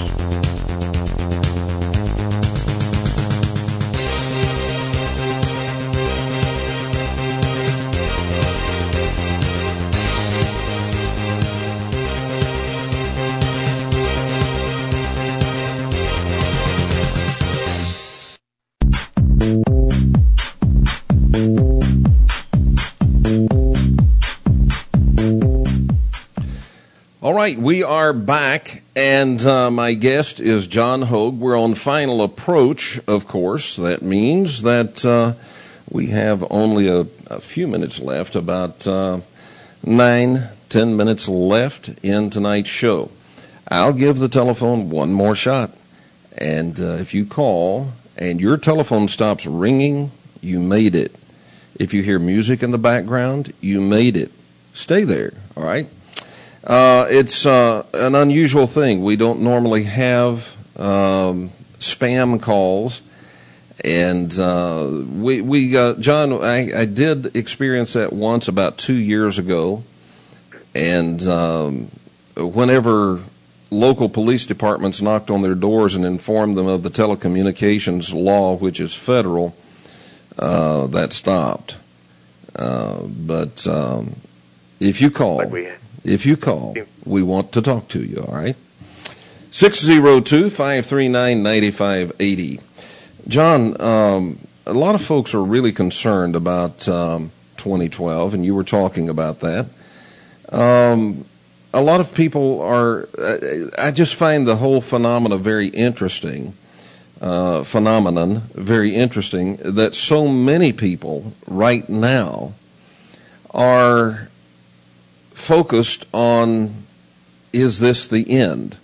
All right, we are back, and uh, my guest is John Hogue. We're on final approach, of course. That means that uh, we have only a, a few minutes left, about uh, nine, ten minutes left in tonight's show. I'll give the telephone one more shot, and uh, if you call and your telephone stops ringing, you made it. If you hear music in the background, you made it. Stay there, all right? Uh, it's uh, an unusual thing. We don't normally have um, spam calls, and uh, we we uh, John, I, I did experience that once about two years ago, and um, whenever local police departments knocked on their doors and informed them of the telecommunications law, which is federal, uh, that stopped. Uh, but um, if you call. Like we If you call, we want to talk to you, all right? six oh two, five three nine, nine five eight oh. John, um, a lot of folks are really concerned about um, twenty twelve, and you were talking about that. Um, a lot of people are, I just find the whole phenomena very interesting, uh, phenomenon very interesting, that so many people right now are focused on, is this the end?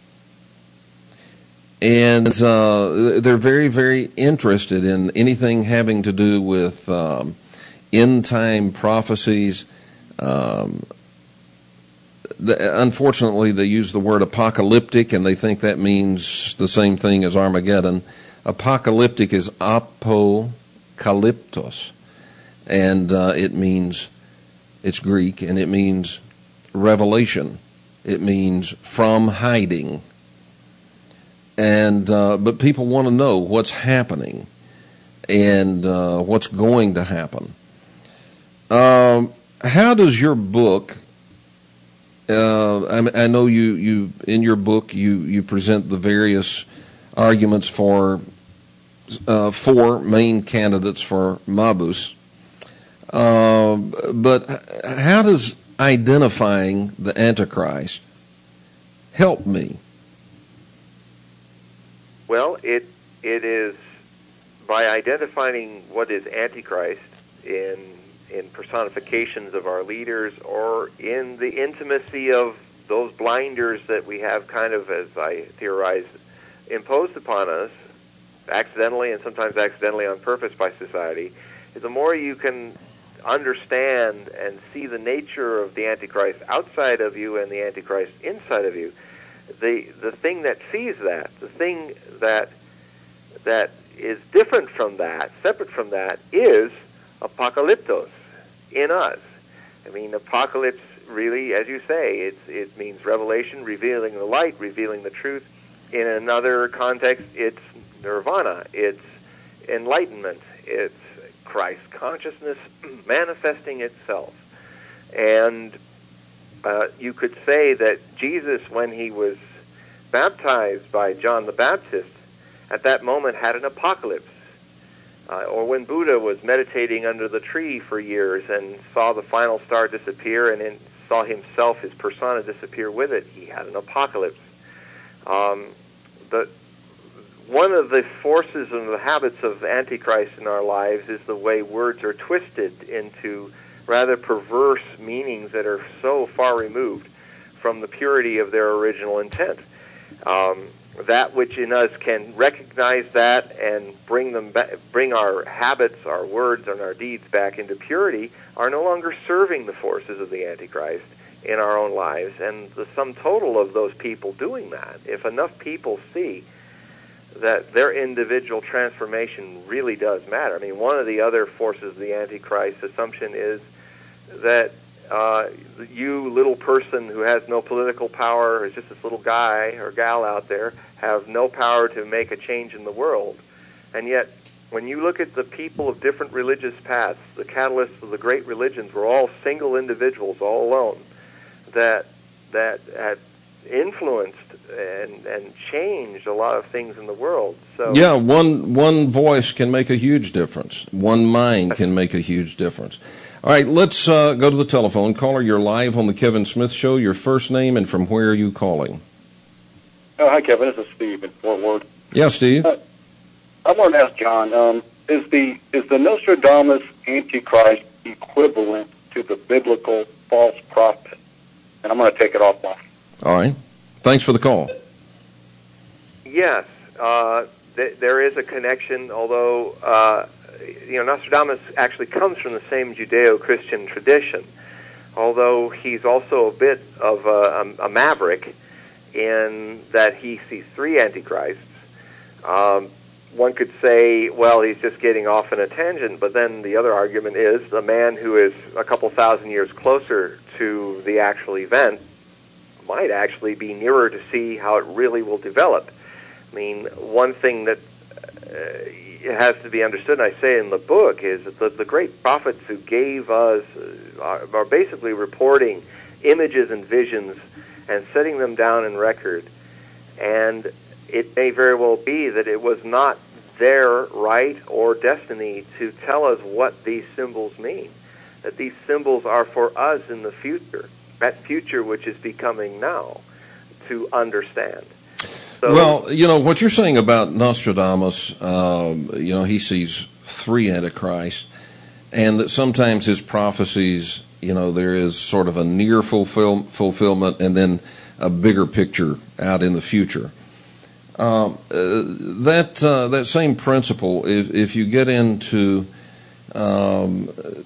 And uh, they're very, very interested in anything having to do with um, end-time prophecies. Um, the, unfortunately, they use the word apocalyptic, and they think that means the same thing as Armageddon. Apocalyptic is apokalyptos, and uh, it means... It's Greek, and it means revelation. It means from hiding. And uh, but people want to know what's happening and uh, what's going to happen. Um, how does your book? Uh, I, I know you, you in your book you, you present the various arguments for uh, four main candidates for Mabus. Uh, but how does identifying the Antichrist help me? Well, it it is by identifying what is Antichrist in in personifications of our leaders, or in the intimacy of those blinders that we have, kind of, as I theorize, imposed upon us accidentally and sometimes accidentally on purpose by society. The more you can understand and see the nature of the Antichrist outside of you and the Antichrist inside of you, the the thing that sees that, the thing that that is different from that, separate from that, is apocalyptos in us. I mean, apocalypse really, as you say, it's, it means revelation, revealing the light, revealing the truth. In another context, it's nirvana, it's enlightenment, it's Christ consciousness manifesting itself. And uh, you could say that Jesus, when he was baptized by John the Baptist, at that moment had an apocalypse. Uh, or when Buddha was meditating under the tree for years and saw the final star disappear and then saw himself, his persona, disappear with it, he had an apocalypse. Um, the One of the forces and the habits of Antichrist in our lives is the way words are twisted into rather perverse meanings that are so far removed from the purity of their original intent. Um, that which in us can recognize that and bring them back, bring our habits, our words, and our deeds back into purity are no longer serving the forces of the Antichrist in our own lives. And the sum total of those people doing that, if enough people see that their individual transformation really does matter. I mean, one of the other forces of the Antichrist assumption is that uh, you, little person who has no political power, is just this little guy or gal out there, have no power to make a change in the world. And yet, when you look at the people of different religious paths, the catalysts of the great religions were all single individuals, all alone, that that had influenced and and changed a lot of things in the world. So yeah, one one voice can make a huge difference. One mind can make a huge difference. All right, let's uh, go to the telephone. Caller, you're live on the Kevin Smith Show. Your first name and from where are you calling? Oh, hi, Kevin. This is Steve in Fort Worth. Yeah, Steve. Uh, I want to ask John: um, Is the is the Nostradamus Antichrist equivalent to the biblical false prophet? And I'm going to take it offline. All right. Thanks for the call. Yes, uh, th- there is a connection, although, uh, you know, Nostradamus actually comes from the same Judeo-Christian tradition, although he's also a bit of a, a, a maverick in that he sees three antichrists. Um, one could say, well, he's just getting off in a tangent, but then the other argument is a man who is a couple thousand years closer to the actual event might actually be nearer to see how it really will develop. I mean, one thing that uh, has to be understood, and I say in the book, is that the, the great prophets who gave us uh, are, are basically reporting images and visions and setting them down in record. And it may very well be that it was not their right or destiny to tell us what these symbols mean, that these symbols are for us in the future, that future which is becoming now, to understand. So, well, you know, what you're saying about Nostradamus, um, you know, he sees three antichrists, and that sometimes his prophecies, you know, there is sort of a near fulfill, fulfillment and then a bigger picture out in the future. Um, uh, that uh, that same principle, if, if you get into um,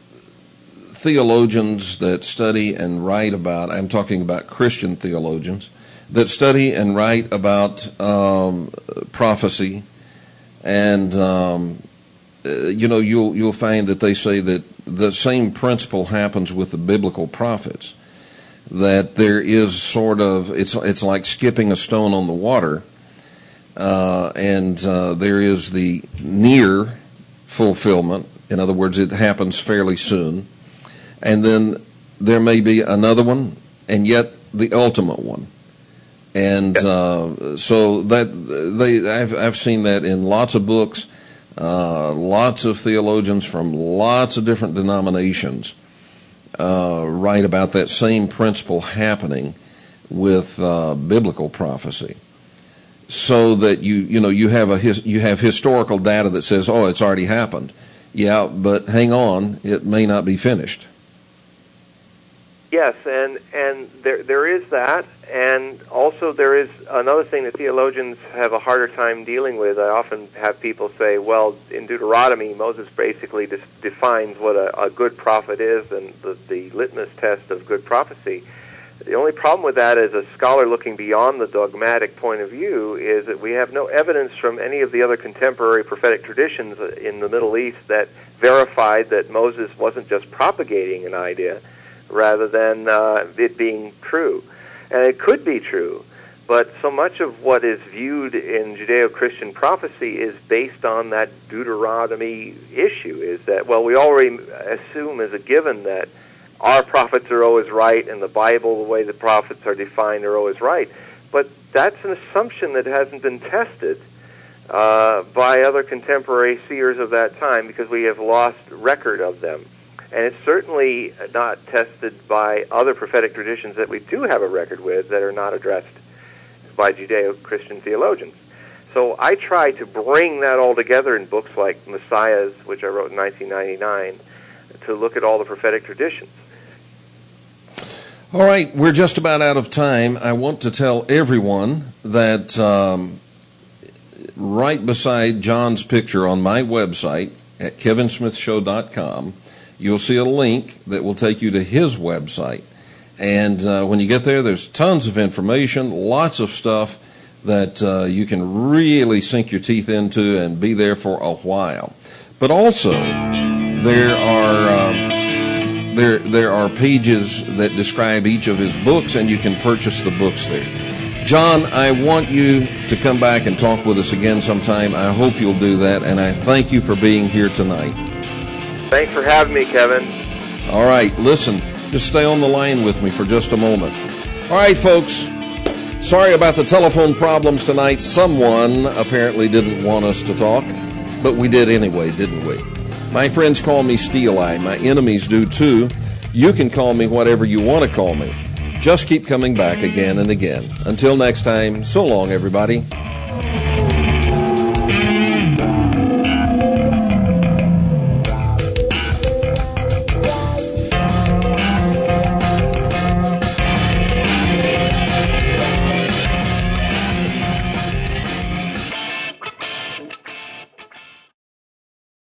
theologians that study and write about, I'm talking about Christian theologians, that study and write about um, prophecy, and um, uh, you know, you'll you'll find that they say that the same principle happens with the biblical prophets, that there is sort of, it's it's like skipping a stone on the water. Uh, and uh, there is the near fulfillment. In other words, it happens fairly soon. And then there may be another one, and yet the ultimate one. And uh, so that they, I've, I've seen that in lots of books, uh, lots of theologians from lots of different denominations uh, write about that same principle happening with uh, biblical prophecy. So that you you know you have a his, you have historical data that says, oh, it's already happened. Yeah, but hang on, it may not be finished. Yes, and and there there is that, and also there is another thing that theologians have a harder time dealing with. I often have people say, well, in Deuteronomy, Moses basically dis- defines what a, a good prophet is and the, the litmus test of good prophecy. The only problem with that, as a scholar looking beyond the dogmatic point of view, is that we have no evidence from any of the other contemporary prophetic traditions in the Middle East that verified that Moses wasn't just propagating an idea, rather than uh, it being true. And it could be true, but so much of what is viewed in Judeo-Christian prophecy is based on that Deuteronomy issue, is that, well, we already assume as a given that our prophets are always right, and the Bible, the way the prophets are defined, are always right. But that's an assumption that hasn't been tested uh, by other contemporary seers of that time, because we have lost record of them. And it's certainly not tested by other prophetic traditions that we do have a record with that are not addressed by Judeo-Christian theologians. So I try to bring that all together in books like Messiahs, which I wrote in nineteen ninety-nine, to look at all the prophetic traditions. All right, we're just about out of time. I want to tell everyone that um, right beside John's picture on my website at kevin smith show dot com, you'll see a link that will take you to his website. And uh, when you get there, there's tons of information, lots of stuff that uh, you can really sink your teeth into and be there for a while. But also, there are... Um, There, there are pages that describe each of his books, and you can purchase the books there. John, I want you to come back and talk with us again sometime. I hope you'll do that, and I thank you for being here tonight. Thanks for having me, Kevin. All right, listen, just stay on the line with me for just a moment. All right, folks, Sorry about the telephone problems tonight. Someone apparently didn't want us to talk, but we did anyway, didn't we? My friends call me Steel Eye. My enemies do too. You can call me whatever you want to call me. Just keep coming back again and again. Until next time, so long, everybody.